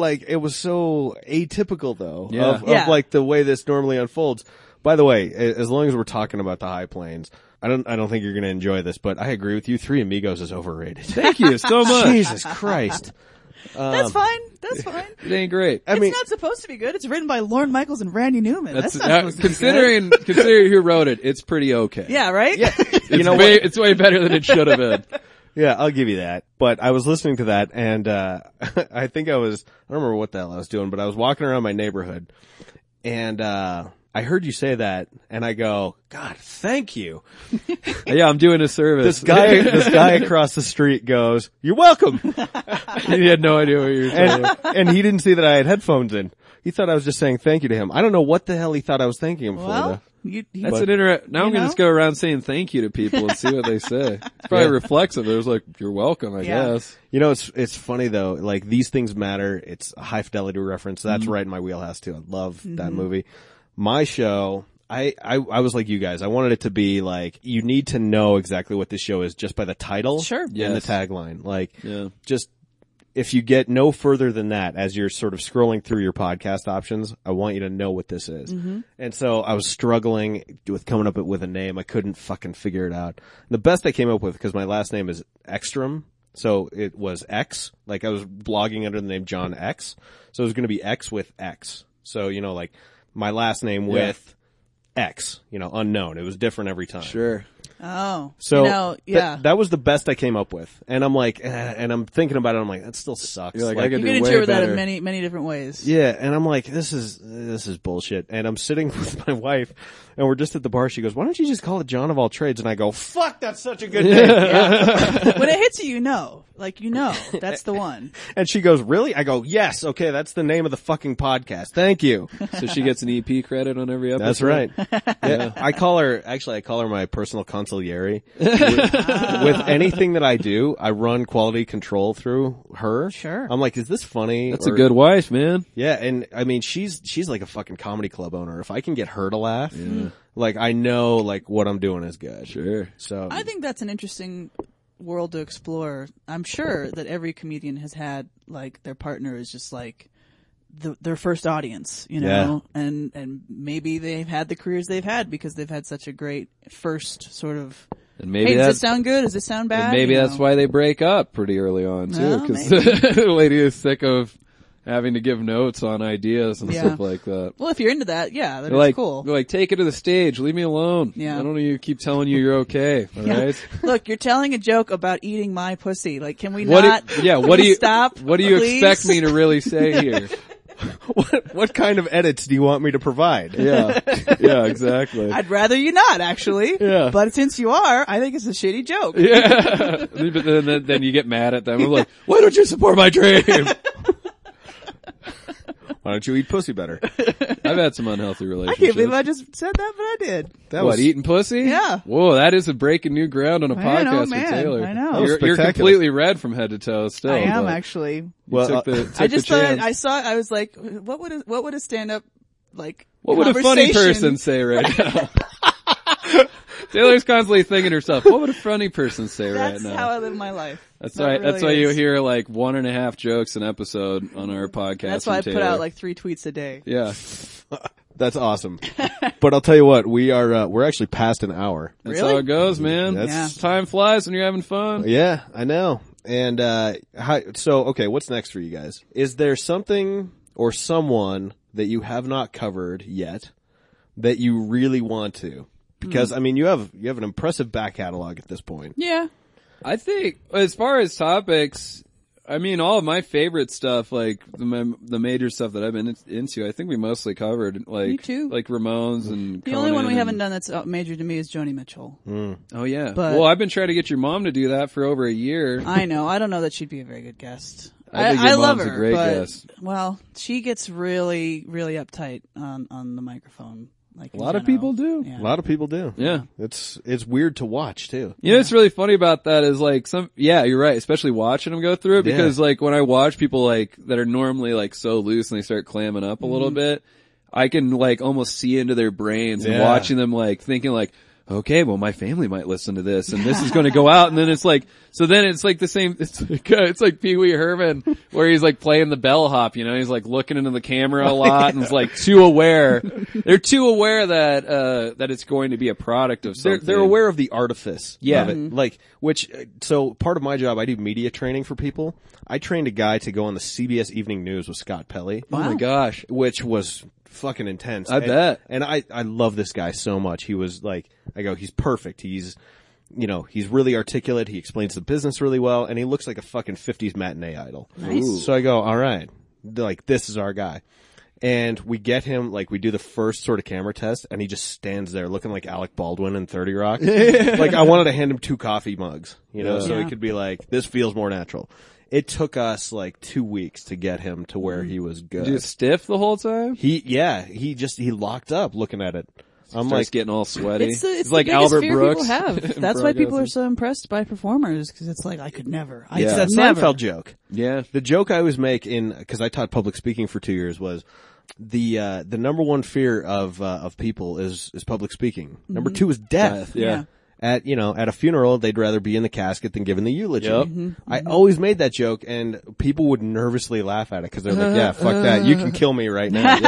S6: atypical though
S4: Yeah.
S6: of like the way this normally unfolds. By the way, as long as we're talking about the High Plains, I don't think you're going to enjoy this, but I agree with you. Three Amigos is overrated.
S4: Thank you so much.
S6: Jesus Christ.
S5: That's fine. That's fine.
S4: It ain't great.
S6: I mean,
S5: It's not supposed to be good. It's written by Lorne Michaels and Randy Newman. That's not supposed to be
S4: considering who wrote it, it's pretty okay.
S5: good. Yeah, right? Yeah.
S4: It's way better than it should have been.
S6: yeah, I'll give you that. But I was listening to that and, I think I don't remember what the hell I was doing, but I was walking around my neighborhood and, I heard you say that and I go, God, thank you.
S4: Yeah, I'm doing a service.
S6: This guy across the street goes, "You're welcome."
S4: He had no idea what you were saying.
S6: And he didn't see that I had headphones in. He thought I was just saying thank you to him. I don't know what the hell he thought I was thanking him for
S5: Well,
S6: though.
S4: Now I'm going to just go around saying thank you to people and see what they say. It's probably reflexive. It was like, you're welcome, I guess.
S6: You know, it's funny though, like these things matter. It's a High Fidelity reference. That's right in my wheelhouse too. I love that movie. My show, I was like you guys. I wanted it to be like, you need to know exactly what this show is just by the title and the tagline. Like, just, if you get no further than that as you're sort of scrolling through your podcast options, I want you to know what this is. And so I was struggling with coming up with a name. I couldn't fucking figure it out. The best I came up with, because my last name is Ekstrom, so it was X. Like I was blogging under the name John X. So it was going to be X with X. So, like my last name with X, unknown. It was different every time.
S4: Sure.
S5: Oh.
S6: So that was the best I came up with. And I'm like, and I'm thinking about it. I'm like, that still sucks.
S4: You're like, I could
S5: You
S4: do
S5: can
S4: way
S5: interpret that
S4: better.
S5: in many, many different ways.
S6: Yeah, and I'm like, this is bullshit. And I'm sitting with my wife, and we're just at the bar. She goes, "Why don't you just call it John of All Trades?" And I go, "Fuck, that's such a good name."
S5: When it hits you, that's the one.
S6: And she goes, "Really?" I go, "Yes, okay, that's the name of the fucking podcast. Thank you."
S4: So she gets an EP credit on every episode?
S6: That's right. Yeah, I call her my personal consigliere. With anything that I do, I run quality control through her.
S5: Sure.
S6: I'm like, is this funny?
S4: That's a good wife, man.
S6: Yeah, and I mean, she's like a fucking comedy club owner. If I can get her to laugh, like I know like what I'm doing is good.
S4: Sure.
S6: So
S5: I think that's an interesting world to explore. I'm sure that every comedian has had like their partner is just like their first audience, and maybe they've had the careers they've had because they've had such a great first sort of.
S4: And maybe
S5: hey, does this sound good? Does this sound bad?
S4: And maybe that's why they break up pretty early on too,
S5: Well,
S4: because the lady is sick of having to give notes on ideas and stuff like that.
S5: Well, if you're into that, then
S4: They're
S5: it's cool.
S4: They're like, take it to the stage. Leave me alone.
S5: Yeah.
S4: I don't need to keep telling you you're okay. All right.
S5: Look, you're telling a joke about eating my pussy. Like, can we
S4: What
S5: not?
S4: do you
S5: stop?
S4: What do you
S5: please?
S4: expect me to really say here?
S6: what kind of edits do you want me to provide?
S4: Yeah, exactly.
S5: I'd rather you not, actually.
S4: Yeah.
S5: But since you are, I think it's a shitty joke.
S4: Yeah. But then you get mad at them. I'm like, why don't you support my dream?
S6: Why don't you eat pussy better?
S4: I've had some unhealthy
S5: I
S4: relationships.
S5: can't believe I just said that, but I did.
S4: Eating pussy?
S5: Yeah.
S4: Whoa, that is a breaking new ground on a
S5: I know,
S4: podcast
S5: man.
S4: for Taylor.
S5: I know.
S6: That was
S4: You're
S6: spectacular.
S4: completely red from head to toe still.
S5: I am
S4: but
S5: actually.
S4: you
S6: Well,
S4: took
S5: I
S4: the
S5: just thought
S4: chance.
S5: I was like, what would a stand up like?
S4: What would a funny person say right now? Taylor's constantly thinking to herself, what would a funny person say right now?
S5: That's how I live my life.
S4: That's
S5: That
S4: right.
S5: really
S4: That's why you
S5: is.
S4: hear like 1.5 jokes an episode on our podcast.
S5: That's why I
S4: from
S5: put
S4: Taylor.
S5: out like 3 tweets a day.
S4: Yeah.
S6: That's awesome. But I'll tell you what, we're actually past an hour.
S4: That's
S5: Really?
S4: how it goes, man.
S6: That's-
S4: Time flies when you're having fun.
S6: Yeah, I know. And, okay, what's next for you guys? Is there something or someone that you have not covered yet that you really want to? Because, I mean, you have an impressive back catalog at this point.
S5: Yeah.
S4: I think as far as topics, I mean, all of my favorite stuff, like the major stuff that I've been into, I think we mostly covered. Like,
S5: Me too.
S4: Like Ramones and
S5: The only one we
S4: Conan
S5: haven't
S4: and-
S5: done that's major to me is Joni Mitchell.
S4: Oh yeah.
S5: But-
S4: well, I've been trying to get your mom to do that for over a year.
S5: I know. I don't know that she'd be a very good guest.
S4: I think your
S5: love
S4: mom's a
S5: her,
S4: great
S5: but,
S4: guest.
S5: well, she gets really, really uptight on the microphone. Like
S4: A lot of people do.
S5: Yeah.
S6: A lot of people do.
S4: Yeah.
S6: It's weird to watch too.
S4: You know what's really funny about that is like you're right, especially watching them go through it
S6: Yeah.
S4: because like when I watch people like that are normally like so loose and they start clamming up a little bit, I can like almost see into their brains and
S6: Yeah.
S4: watching them like thinking like, okay, well my family might listen to this and this is going to go out and then it's like, so then it's like the same, it's like Pee Wee Herman where he's like playing the bellhop, you know, he's like looking into the camera a lot and is like too aware. They're too aware that it's going to be a product of something.
S6: They're aware of the artifice
S4: Yeah.
S6: of it. Like, so part of my job, I do media training for people. I trained a guy to go on the CBS Evening News with Scott Pelley.
S4: Oh my gosh.
S6: Which was fucking intense.
S4: I bet.
S6: And I love this guy so much. He was like, I go, he's perfect. He's really articulate. He explains the business really well. And he looks like a fucking 50s matinee idol.
S5: Nice.
S6: So I go, all right, like this is our guy. And we get him, like we do the first sort of camera test and he just stands there looking like Alec Baldwin in 30 Rock. Like I wanted to hand him 2 coffee mugs, so
S5: Yeah.
S6: he could be like, this feels more natural. It took us like 2 weeks to get him to where he was good.
S4: Just stiff the whole time?
S6: He locked up looking at it. I'm
S4: Starts
S6: like,
S4: getting all sweaty.
S5: It's the
S4: like
S5: biggest
S4: Albert
S5: fear
S4: Brooks.
S5: people have.
S4: in
S5: That's why people are
S4: broadcasting.
S5: so impressed by performers because it's like I could never.
S4: Yeah.
S6: it's that
S5: never.
S6: Seinfeld joke.
S4: Yeah.
S6: The joke I always make cause I taught public speaking for 2 years was the number one fear of people is public speaking. Number 2 is death.
S4: Yeah.
S6: At a funeral, they'd rather be in the casket than giving the eulogy.
S4: Yep.
S6: I always made that joke and people would nervously laugh at it because they're like, yeah, fuck that. You can kill me right now.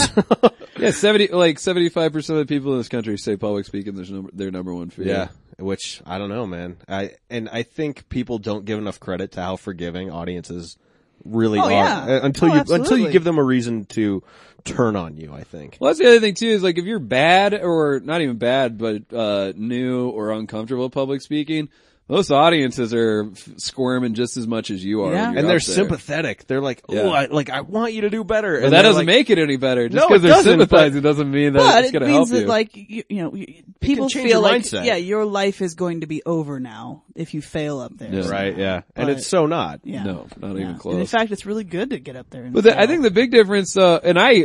S4: Yeah, 75% of the people in this country say public speaking is their number one fear.
S6: Yeah. Which, I don't know, man. I think people don't give enough credit to how forgiving audiences really
S5: Oh,
S6: are.
S5: yeah.
S6: Until
S5: Oh,
S6: you
S5: absolutely.
S6: give them a reason to turn on you, I think.
S4: Well, that's the other thing too is like if you're bad or not even bad, but new or uncomfortable with public speaking, most audiences are squirming just as much as you are.
S5: Yeah.
S4: when you're
S6: And they're
S4: up there.
S6: sympathetic. They're like,
S4: Yeah.
S6: oh, I want you to do better.
S4: But
S6: And
S4: that
S6: they're
S4: doesn't
S6: like,
S4: make it any better. Just
S6: No,
S4: because
S6: it
S4: they're
S6: doesn't,
S4: sympathizing doesn't mean that
S5: But
S4: it's
S5: it
S4: going to help
S5: means that,
S4: you.
S5: like, people
S6: change
S5: feel
S6: your
S5: like,
S6: mindset.
S5: your life is going to be over now if you fail up there.
S4: Yeah.
S6: Right, yeah. And
S5: But-
S6: it's so not.
S5: Yeah.
S4: No, not
S5: Yeah.
S4: even close.
S5: And in fact, it's really good to get up there. And
S4: But
S5: fail.
S4: I think the big difference, and I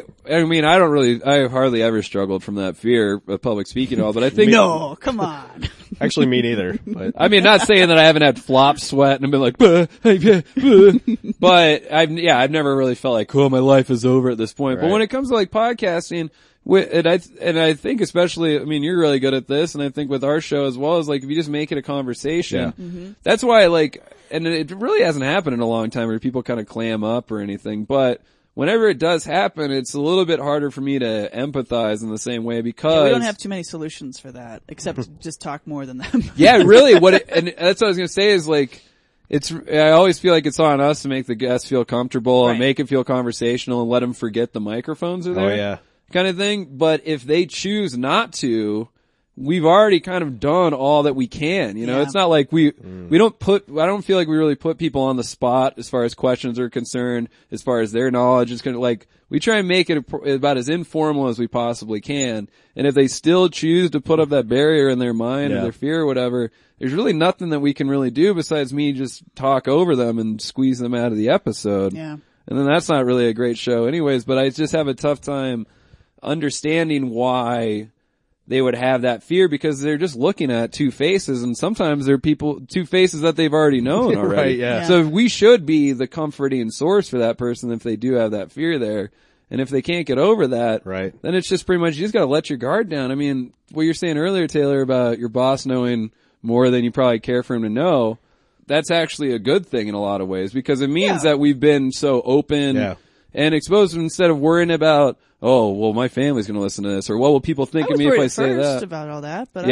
S4: hardly ever struggled from that fear of public speaking at all, but I think,
S5: no, come on.
S6: Actually, me neither. But
S4: I mean, not saying that I haven't had flop sweat and been like, "Bah, bah, bah." But I've never really felt like, oh, my life is over at this point. But
S6: Right.
S4: when it comes to like podcasting, and I think especially, I mean, you're really good at this, and I think with our show as well, is like if you just make it a conversation,
S6: Yeah.
S4: that's why and it really hasn't happened in a long time where people kind of clam up or anything, but whenever it does happen, it's a little bit harder for me to empathize in the same way because
S5: we don't have too many solutions for that, except to just talk more than them.
S4: yeah, really. And that's what I was going to say is like, I always feel like it's on us to make the guests feel comfortable and
S5: Right.
S4: make it feel conversational and let them forget the microphones are there.
S6: oh yeah.
S4: Kind of thing. But if they choose not to, we've already kind of done all that we can. You know,
S5: Yeah.
S4: it's not like I don't feel like we really put people on the spot as far as questions are concerned, as far as their knowledge. It's kind of like, we try and make it about as informal as we possibly can. And if they still choose to put up that barrier in their mind or
S6: Yeah.
S4: their fear or whatever, there's really nothing that we can really do besides me just talk over them and squeeze them out of the episode.
S5: Yeah.
S4: And then that's not really a great show anyways, but I just have a tough time understanding why they would have that fear because they're just looking at two faces and sometimes they're two faces that they've already known already.
S6: Right, yeah.
S5: Yeah.
S4: So we should be the comforting source for that person if they do have that fear there. And if they can't get over that,
S6: Right.
S4: then it's just pretty much, you just gotta let your guard down. I mean, what you're saying earlier, Taylor, about your boss knowing more than you probably care for him to know, that's actually a good thing in a lot of ways, because it means that we've been so open and exposed, instead of worrying about, oh, well, my family's going to listen to this, or what will people think of me if I say that?
S5: About all that, but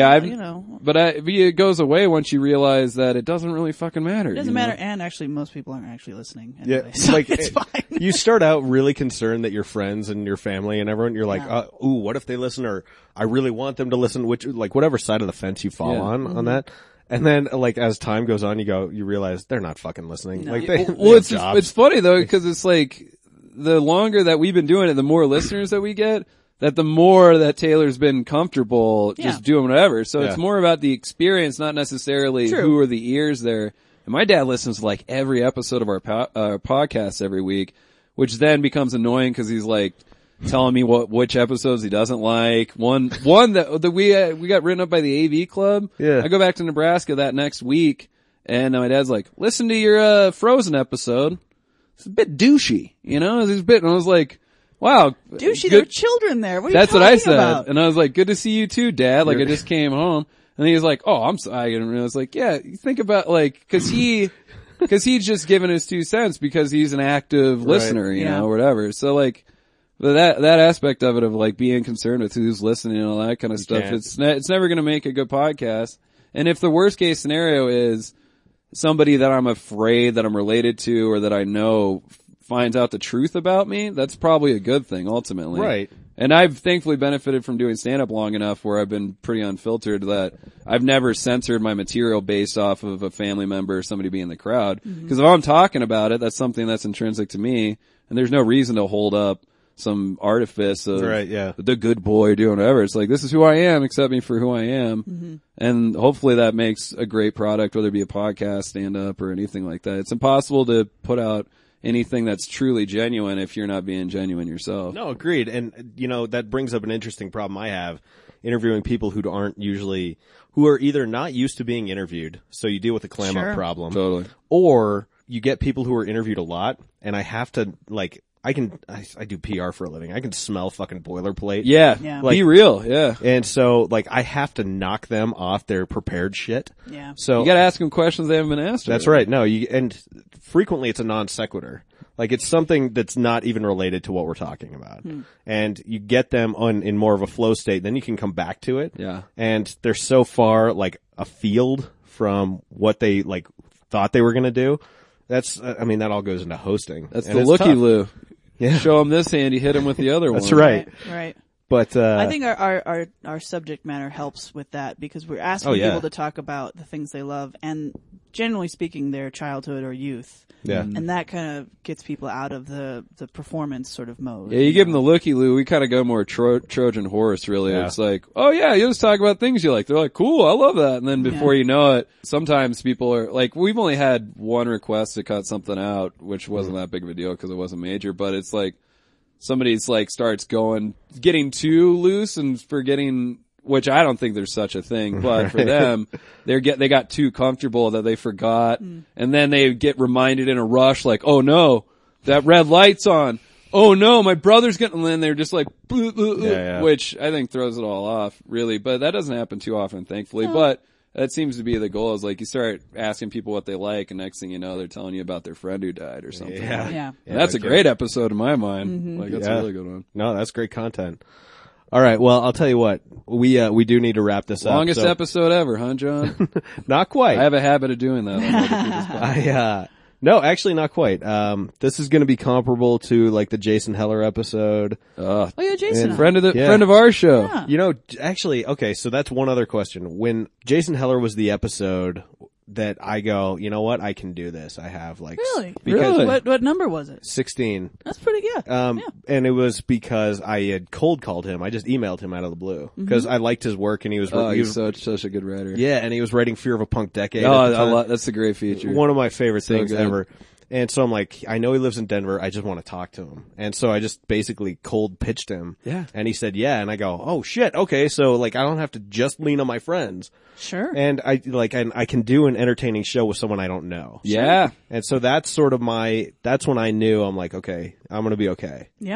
S4: it goes away once you realize that it doesn't really fucking matter.
S5: It doesn't matter, and actually, most people aren't actually listening. Anyway,
S6: Yeah,
S5: so
S6: like
S5: it's fine.
S6: You start out really concerned that your friends and your family and everyone, you're like, ooh, what if they listen? Or I really want them to listen. Which, like, whatever side of the fence you fall on that. And then, like, as time goes on, you realize they're not fucking listening.
S5: No.
S6: Like, they have
S4: Well,
S6: jobs.
S4: it's funny though, because it's like, the longer that we've been doing it, the more listeners that we get, that the more that Taylor's been comfortable just doing whatever. So it's more about the experience, not necessarily who are the ears there. And my dad listens to like every episode of our podcast every week, which then becomes annoying because he's like telling me which episodes he doesn't like. One that we got written up by the AV Club.
S6: Yeah.
S4: I go back to Nebraska that next week, and my dad's like, listen to your Frozen episode. It's a bit douchey, you know? And I was like, wow.
S5: Douchey, there are children there. What are
S4: That's
S5: you
S4: what I
S5: talking
S4: said.
S5: about?
S4: And I was like, good to see you too, Dad. Like, I just came home. And he was like, oh, I'm sorry. And I was like, yeah, you think about like, cause he's just giving his 2 cents because he's an active listener, you know, or whatever. So like, that aspect of it, of like being concerned with who's listening and all that kind of stuff, it's never going to make a good podcast. And if the worst case scenario is somebody that I'm afraid that I'm related to or that I know finds out the truth about me, that's probably a good thing ultimately.
S6: Right.
S4: And I've thankfully benefited from doing stand-up long enough where I've been pretty unfiltered, that I've never censored my material based off of a family member or somebody being in the crowd. Because if I'm talking about it, that's something that's intrinsic to me, and there's no reason to hold up some artifice of the good boy doing whatever. It's like, this is who I am, accept me for who I am. And hopefully that makes a great product, whether it be a podcast, stand-up, or anything like that. It's impossible to put out anything that's truly genuine if you're not being genuine yourself.
S6: No, agreed. And, you know, that brings up an interesting problem I have interviewing people who are either not used to being interviewed, so you deal with the clam up problem.
S4: Totally.
S6: Or you get people who are interviewed a lot, and I have to, like, I do PR for a living. I can smell fucking boilerplate.
S4: Yeah.
S6: Like,
S4: be real. Yeah.
S6: And so, like, I have to knock them off their prepared shit.
S5: Yeah.
S6: So
S4: you gotta ask them questions they haven't been asked.
S6: That's right. No, and frequently it's a non sequitur. Like, it's something that's not even related to what we're talking about. And you get them in more of a flow state, then you can come back to it.
S4: Yeah.
S6: And they're so far, like, afield from what they, like, thought they were gonna do. That all goes into hosting.
S4: That's
S6: and
S4: the looky-loo.
S6: Yeah.
S4: Show him this hand, you hit him with the other one.
S6: That's right.
S5: Right.
S6: But
S5: I think our subject matter helps with that, because we're asking people to talk about the things they love, and generally speaking, their childhood or youth.
S6: Yeah.
S5: And that kind of gets people out of the performance sort of mode.
S4: Yeah, you give them the looky-loo. We kind of go more Trojan horse, really.
S6: Yeah.
S4: It's like, oh yeah, you just talk about things you like. They're like, cool, I love that. And then before you know it, sometimes people are like, we've only had one request to cut something out, which wasn't that big of a deal because it wasn't major, but it's like, somebody's like starts getting too loose and forgetting, which I don't think there's such a thing, but for them, they got too comfortable that they forgot, and then they get reminded in a rush, like, oh no, that red light's on. Oh no, my brother's getting, and then they're just like, which I think throws it all off, really, but that doesn't happen too often, thankfully, but that seems to be the goal, is like you start asking people what they like, and next thing you know, they're telling you about their friend who died or something.
S5: Yeah.
S4: And that's a great episode in my mind. Like, that's a really good one.
S6: No, that's great content. All right. Well, I'll tell you what. We do need to wrap this up.
S4: Longest episode ever, huh, John?
S6: Not quite.
S4: I have a habit of doing that on other people's podcasts.
S6: No, actually not quite. This is going to be comparable to like the Jason Heller episode.
S5: Oh yeah, Jason.
S4: Friend of our show.
S5: Yeah.
S6: You know, actually, okay, so that's one other question. When Jason Heller was the episode that I go, you know what, I can do this. I have like
S5: Really?
S6: because
S5: What number was it?
S6: 16.
S5: That's pretty good.
S6: And it was because I had cold called him. I just emailed him out of the blue because I liked his work, and he was
S4: He's such a good writer.
S6: yeah, and he was writing Fear of a Punk Decade.
S4: Oh, that's a great feature.
S6: One of my favorite things
S4: good.
S6: ever. And so I'm like, I know he lives in Denver. I just want to talk to him. And so I just basically cold pitched him.
S4: Yeah.
S6: And he said, yeah. And I go, oh shit. Okay. So like, I don't have to just lean on my friends.
S5: Sure.
S6: And I can do an entertaining show with someone I don't know.
S4: Yeah.
S6: And so that's sort of that's when I knew I'm like, okay, I'm going to be okay.
S5: Yeah.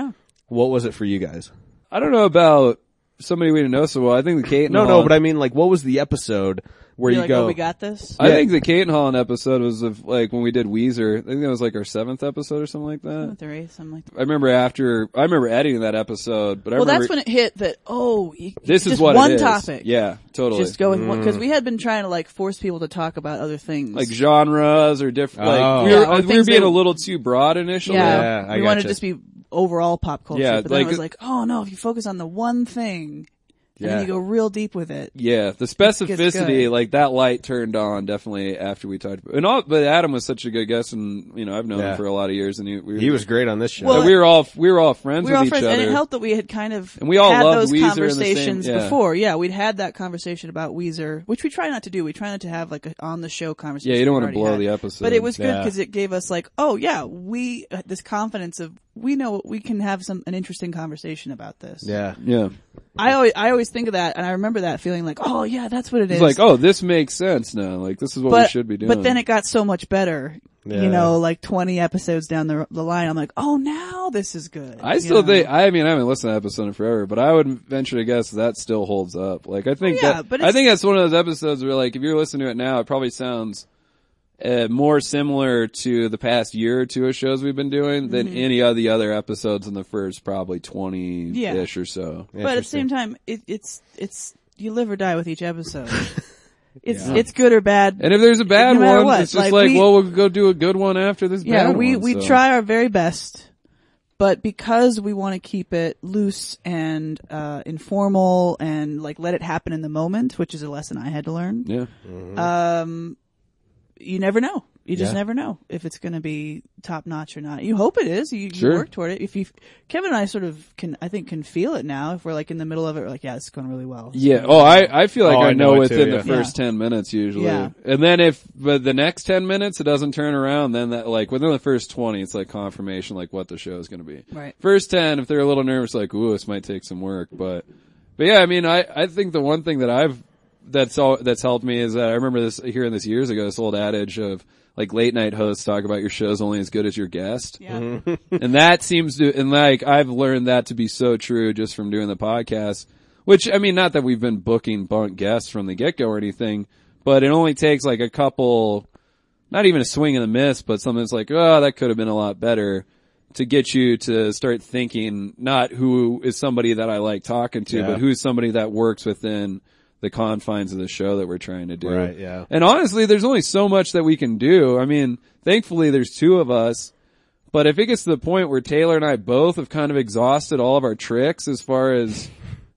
S6: What was it for you guys?
S4: I don't know about somebody we didn't know so well. I think the Kate and
S6: No,
S4: Holland,
S6: but I mean, like, what was the episode where
S5: You're
S6: you
S5: like,
S6: go?
S5: oh, we got this.
S4: I think the Kate and Holland episode was of like when we did Weezer. I think that was like our 7th episode or something like that.
S5: With the race, I'm like,
S4: I remember editing that episode, but I
S5: well,
S4: remember
S5: that's when it hit that. Oh,
S4: this
S5: just
S4: is what
S5: one
S4: it is.
S5: topic.
S4: Yeah, totally.
S5: Just going because we had been trying to like force people to talk about other things,
S4: like genres or different.
S6: Oh.
S4: Like we
S5: Yeah,
S4: were,
S5: or
S4: we were
S5: things
S4: being
S5: that-
S4: a little too broad initially.
S6: Yeah, I
S5: we wanted
S6: gotcha.
S5: to just be overall pop culture.
S4: Yeah,
S5: but then
S4: like-
S5: it was like, oh no, if you focus on the one thing, and then
S4: Yeah.
S5: you go real deep with it.
S4: Yeah, the
S5: gets
S4: specificity,
S5: good.
S4: like that light turned on definitely after we talked. But Adam was such a good guest, and I've known
S6: Yeah.
S4: him for a lot of years, and
S6: He was great on this show.
S5: Well,
S4: we were all friends
S5: We were all
S4: with
S5: friends,
S4: each other.
S5: and it helped that we had kind of
S4: And we all
S5: had
S4: loved
S5: those
S4: Weezer in the same-
S5: conversations
S4: yeah.
S5: before. Yeah, we'd had that conversation about Weezer, which we try not to do. We try not to have like a on the show conversation.
S4: Yeah, you don't
S5: we've
S4: want to
S5: already
S4: blow
S5: had.
S4: the episode.
S5: But it was good
S6: Yeah.
S5: because it gave us like, oh yeah, we this confidence of we know we can have an interesting conversation about this.
S6: yeah.
S4: Yeah.
S5: I always think of that, and I remember that feeling like, oh yeah, that's what it is.
S4: It's like, oh, this makes sense now. Like, this is what we should be doing.
S5: But then it got so much better.
S6: Yeah.
S5: You know, like 20 episodes down the line, I'm like, oh, now this is good.
S4: I
S5: You
S4: still
S5: know?
S4: think, I mean, I haven't listened to that episode in forever, but I would venture to guess that still holds up. Like, I think
S5: Oh, yeah, but
S4: I think that's one of those episodes where, like, if you're listening to it now, it probably sounds more similar to the past year or two of shows we've been doing than any of the other episodes in the first probably 20-ish or so.
S5: But at the same time, it's you live or die with each episode. It's good or bad.
S4: And if there's a bad
S5: No matter
S4: one,
S5: what,
S4: it's just
S5: like, we-
S4: well, we'll go do a good one after this
S5: Yeah,
S4: bad
S5: we
S4: one. So.
S5: try our very best, but because we want to keep it loose and informal and like let it happen in the moment, which is a lesson I had to learn.
S4: Yeah.
S5: You never know. You just
S6: Yeah.
S5: never know if it's going to be top notch or not. You hope it is. You
S4: Sure.
S5: work toward it. Kevin and I sort of I think can feel it now. If we're like in the middle of it, we're like, yeah, it's going really well.
S4: Yeah. Oh, I feel like
S6: Oh,
S4: I
S6: I know
S4: know
S6: it too,
S4: within
S6: yeah.
S4: the first 10 minutes usually.
S5: Yeah.
S4: And then but the next 10 minutes it doesn't turn around, then that, like, within the first 20, it's like confirmation, like, what the show is going to be.
S5: Right.
S4: First 10, if they're a little nervous, like, ooh, this might take some work. But yeah, I mean, I think the one thing that that's helped me is that I remember hearing this years ago, this old adage of, like, late night hosts talk about your show's only as good as your guest.
S5: Yeah.
S4: And that seems to, and like, I've learned that to be so true just from doing the podcast, which, I mean, not that we've been booking bunk guests from the get-go or anything, but it only takes like a couple, not even a swing and a miss, but something that's like, oh, that could have been a lot better to get you to start thinking not who is somebody that I like talking to,
S6: Yeah.
S4: but who's somebody that works within the confines of the show that we're trying to do.
S6: Right, yeah.
S4: And honestly, there's only so much that we can do. I mean, thankfully there's two of us, but if it gets to the point where Taylor and I both have kind of exhausted all of our tricks as far as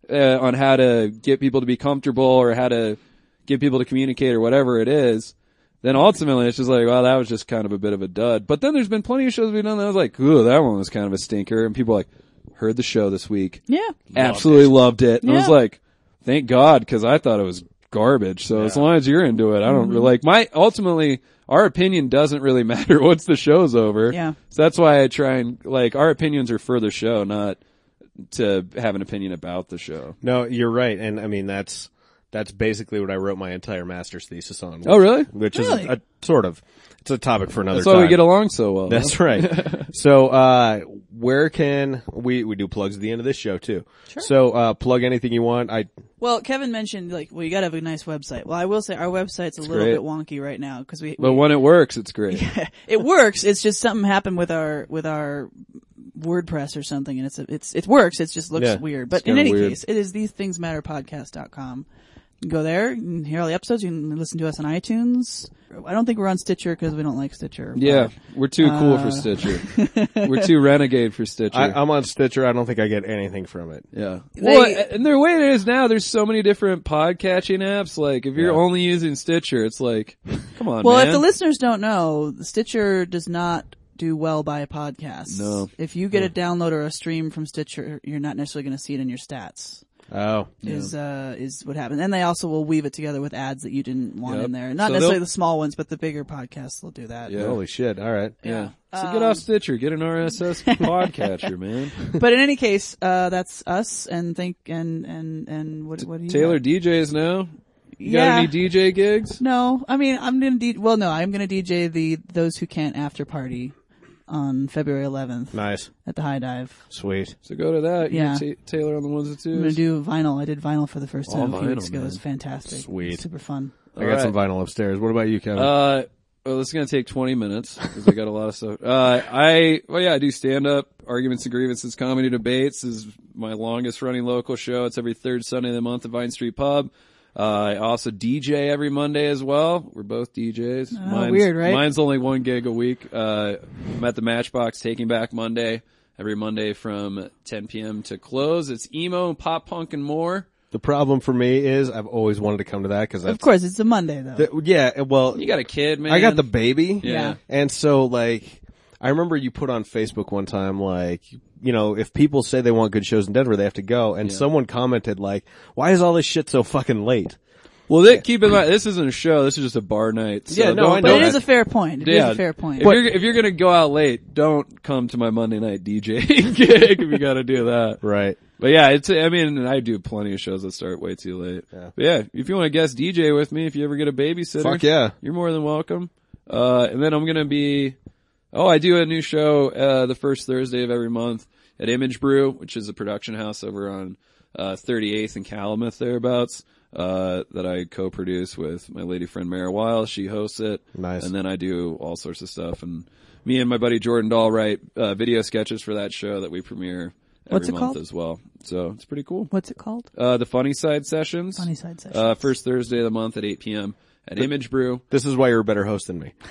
S4: on how to get people to be comfortable or how to get people to communicate or whatever it is, then ultimately it's just like, well, that was just kind of a bit of a dud. But then there's been plenty of shows we've done that I was like, ooh, that one was kind of a stinker. And people are like, heard the show this week.
S5: Yeah.
S4: Absolutely loved it. And I was
S5: Yeah.
S4: like, thank God, because I thought it was garbage. So as long as you're into it, I don't really like ultimately our opinion doesn't really matter once the show's over.
S5: Yeah.
S4: So that's why I try and like our opinions are for the show, not to have an opinion about the show.
S6: No, you're right. And I mean, that's basically what I wrote my entire master's thesis on.
S4: Oh, really?
S6: Which
S5: Really?
S6: is a sort of, it's a topic for another
S4: That's
S6: time.
S4: why we get along so well.
S6: That's right. So, where can we do plugs at the end of this show too? Sure. So, plug anything you want.
S5: Well, Kevin mentioned like, well, you got to have a nice website. Well, I will say our website's a little
S4: great.
S5: bit wonky right now because
S4: But when it works, it's great.
S5: it works. It's just something happened with our WordPress or something, and it works. It just looks
S6: Yeah,
S5: weird. But
S4: it's
S5: in
S4: kinda
S5: any
S4: weird.
S5: case, it is TheseThingsMatterPodcast.com. You can go there, you can hear all the episodes, you can listen to us on iTunes. I don't think we're on Stitcher because we don't like Stitcher.
S4: Yeah, we're too cool for Stitcher. We're too renegade for Stitcher.
S6: I'm on Stitcher. I don't think I get anything from it.
S4: Yeah.
S5: They-
S4: Well, and the way it is now, there's so many different podcatching apps. Like, if you're
S6: Yeah.
S4: only using Stitcher, it's like, come on,
S5: Well,
S4: man.
S5: if the listeners don't know, Stitcher does not do well by podcasts.
S4: No.
S5: If you get a download or a stream from Stitcher, you're not necessarily going to see it in your stats.
S6: Oh,
S5: Is what happens. And they also will weave it together with ads that you didn't want
S4: Yep.
S5: in there. Not
S4: So
S5: necessarily
S4: they'll-
S5: the small ones, but the bigger podcasts will do that.
S4: Yeah.
S6: holy shit! All right.
S4: yeah. So get off Stitcher. Get an RSS podcatcher, man.
S5: But in any case, that's us and what do you
S4: Taylor
S5: got?
S4: DJs now. You
S5: Yeah.
S4: got any DJ gigs?
S5: No, I mean, I'm gonna DJ the Those Who Can't after party on February 11th
S6: Nice.
S5: at the High Dive.
S6: Sweet.
S4: So go to that.
S5: Yeah.
S4: You get Taylor on the ones and
S5: I'm going to
S4: twos.
S5: do vinyl. I did vinyl for the first time a few
S4: vinyl,
S5: weeks ago. It was
S4: man.
S5: fantastic.
S6: Sweet.
S5: Super fun.
S6: I got some vinyl upstairs. What about you, Kevin?
S4: Well, this is going to take 20 minutes because I got a lot of stuff. I do stand up, Arguments and Grievances, Comedy Debates is my longest running local show. It's every third Sunday of the month at Vine Street Pub. I also DJ every Monday as well. We're both DJs.
S5: Weird, right?
S4: Mine's only 1 gig a week. I'm at the Matchbox Taking Back Monday, every Monday from 10 p.m. to close. It's emo, pop punk, and more.
S6: The problem for me is I've always wanted to come to that because
S5: Of course, it's a Monday though.
S6: yeah, well,
S4: You got a kid, man.
S6: I got the baby.
S4: Yeah.
S6: And so like, I remember you put on Facebook one time, like, you know, if people say they want good shows in Denver, they have to go. And someone commented like, why is all this shit so fucking late?
S4: Well, keep in mind, this isn't a show. This is just a bar night. So
S6: Yeah, no,
S4: don't-
S6: I know
S5: But it
S6: that.
S5: is a fair point. It is a fair point.
S4: If you're gonna go out late, don't come to my Monday night DJ gig if you gotta do that.
S6: Right.
S4: But yeah, I do plenty of shows that start way too late.
S6: Yeah.
S4: But yeah, if you want to guest DJ with me, if you ever get a babysitter.
S6: Fuck yeah.
S4: You're more than welcome. And then I'm gonna I do a new show, the first Thursday of every month at Image Brew, which is a production house over on, 38th and Calumet thereabouts. That I co-produce with my lady friend Mara Weil. She hosts it.
S6: Nice.
S4: And then I do all sorts of stuff. And me and my buddy Jordan Dahl write, video sketches for that show that we premiere
S5: What's
S4: every
S5: it
S4: month
S5: called?
S4: as well. So it's pretty cool.
S5: What's it called?
S4: The Funny Side Sessions.
S5: Funny Side Sessions.
S4: First Thursday of the month at 8 p.m. at Image Brew.
S6: This is why you're a better host than me.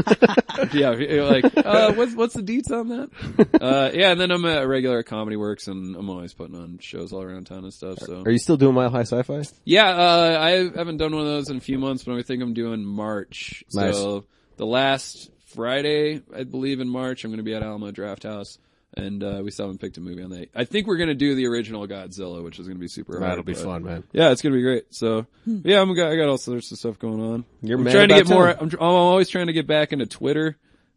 S4: Yeah, you're like, what's the deets on that? Yeah, and then I'm a regular at Comedy Works, and I'm always putting on shows all around town and stuff. So
S6: Are you still doing Mile High Sci-Fi?
S4: yeah, I haven't done one of those in a few months, but I think I'm doing March.
S6: Nice.
S4: So the last Friday, I believe in March, I'm going to be at Alamo Draft House. And we still haven't picked a movie on that. I think we're going to do the original Godzilla, which is going to be super hard.
S6: That'll be fun, man.
S4: Yeah, it's going to be great. So, yeah, I got all sorts of stuff going on.
S6: You're
S4: I'm
S6: mad
S4: trying to
S6: about
S4: get more.
S6: town.
S4: I'm always trying to get back into Twitter.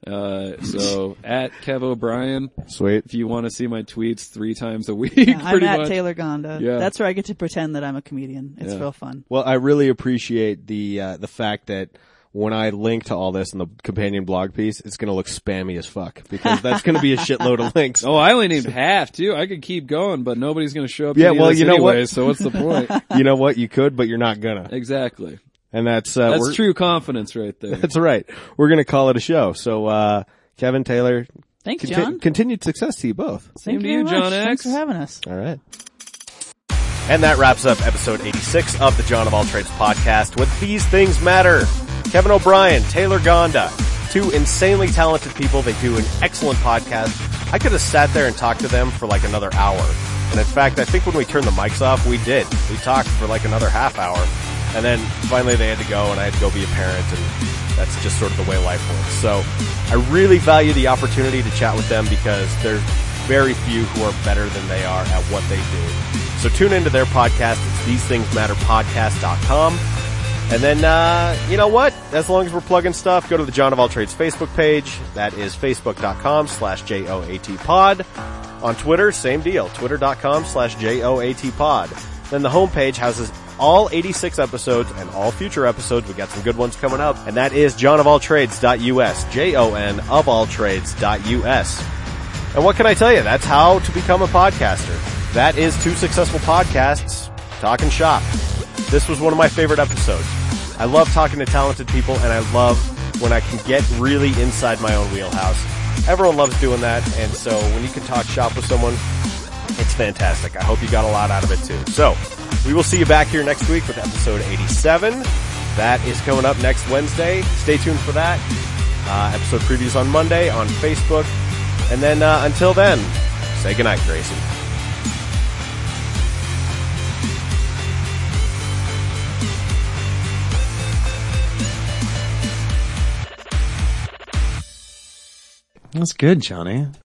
S4: So at Kev O'Brien,
S6: Sweet.
S4: if you want to see my tweets 3 times a week,
S5: I'm
S4: pretty
S5: at
S4: much.
S5: Taylor Gonda.
S4: Yeah.
S5: That's where I get to pretend that I'm a comedian. It's
S4: Yeah.
S5: real fun.
S6: Well, I really appreciate the fact that when I link to all this in the companion blog piece, it's going to look spammy as fuck because that's going to be a shitload of links.
S4: Oh, I only named half too. I could keep going, but nobody's going to show up.
S6: Yeah,
S4: to any of
S6: well,
S4: this
S6: you know what?
S4: anyway, so what's the point?
S6: You know what? You could, but you're not gonna.
S4: Exactly.
S6: And that's
S4: That's true confidence right there.
S6: That's right. We're going to call it a show. So, Kevin, Taylor,
S5: Thanks, John.
S6: continued success to you both.
S4: Same
S5: Thank
S4: to
S5: you
S4: you,
S5: very
S4: John
S5: much.
S4: X.
S5: Thanks for having us.
S6: All right.
S3: And that wraps up episode 86 of the John of All Trades podcast with These Things Matter. Kevin O'Brien, Taylor Gonda, 2 insanely talented people. They do an excellent podcast. I could have sat there and talked to them for like another hour. And in fact, I think when we turned the mics off, we did. We talked for like another half hour. And then finally they had to go and I had to go be a parent, and that's just sort of the way life works. So I really value the opportunity to chat with them because there's very few who are better than they are at what they do. So tune into their podcast. It's TheseThingsMatterPodcast.com. And then, you know what? As long as we're plugging stuff, go to the John of All Trades Facebook page. That is Facebook.com/JOATpod. On Twitter, same deal. Twitter.com/JOATpod. Then the homepage houses all 86 episodes and all future episodes. We got some good ones coming up. And that is johnofalltrades.us. JONofalltrades.us. And what can I tell you? That's how to become a podcaster. That is 2 successful podcasts talking shop. This was one of my favorite episodes. I love talking to talented people, and I love when I can get really inside my own wheelhouse. Everyone loves doing that, and so when you can talk shop with someone, it's fantastic. I hope you got a lot out of it too. So, we will see you back here next week with episode 87. That is coming up next Wednesday. Stay tuned for that. Episode previews on Monday on Facebook. And then, until then, say goodnight, Gracie.
S7: That's good, Johnny.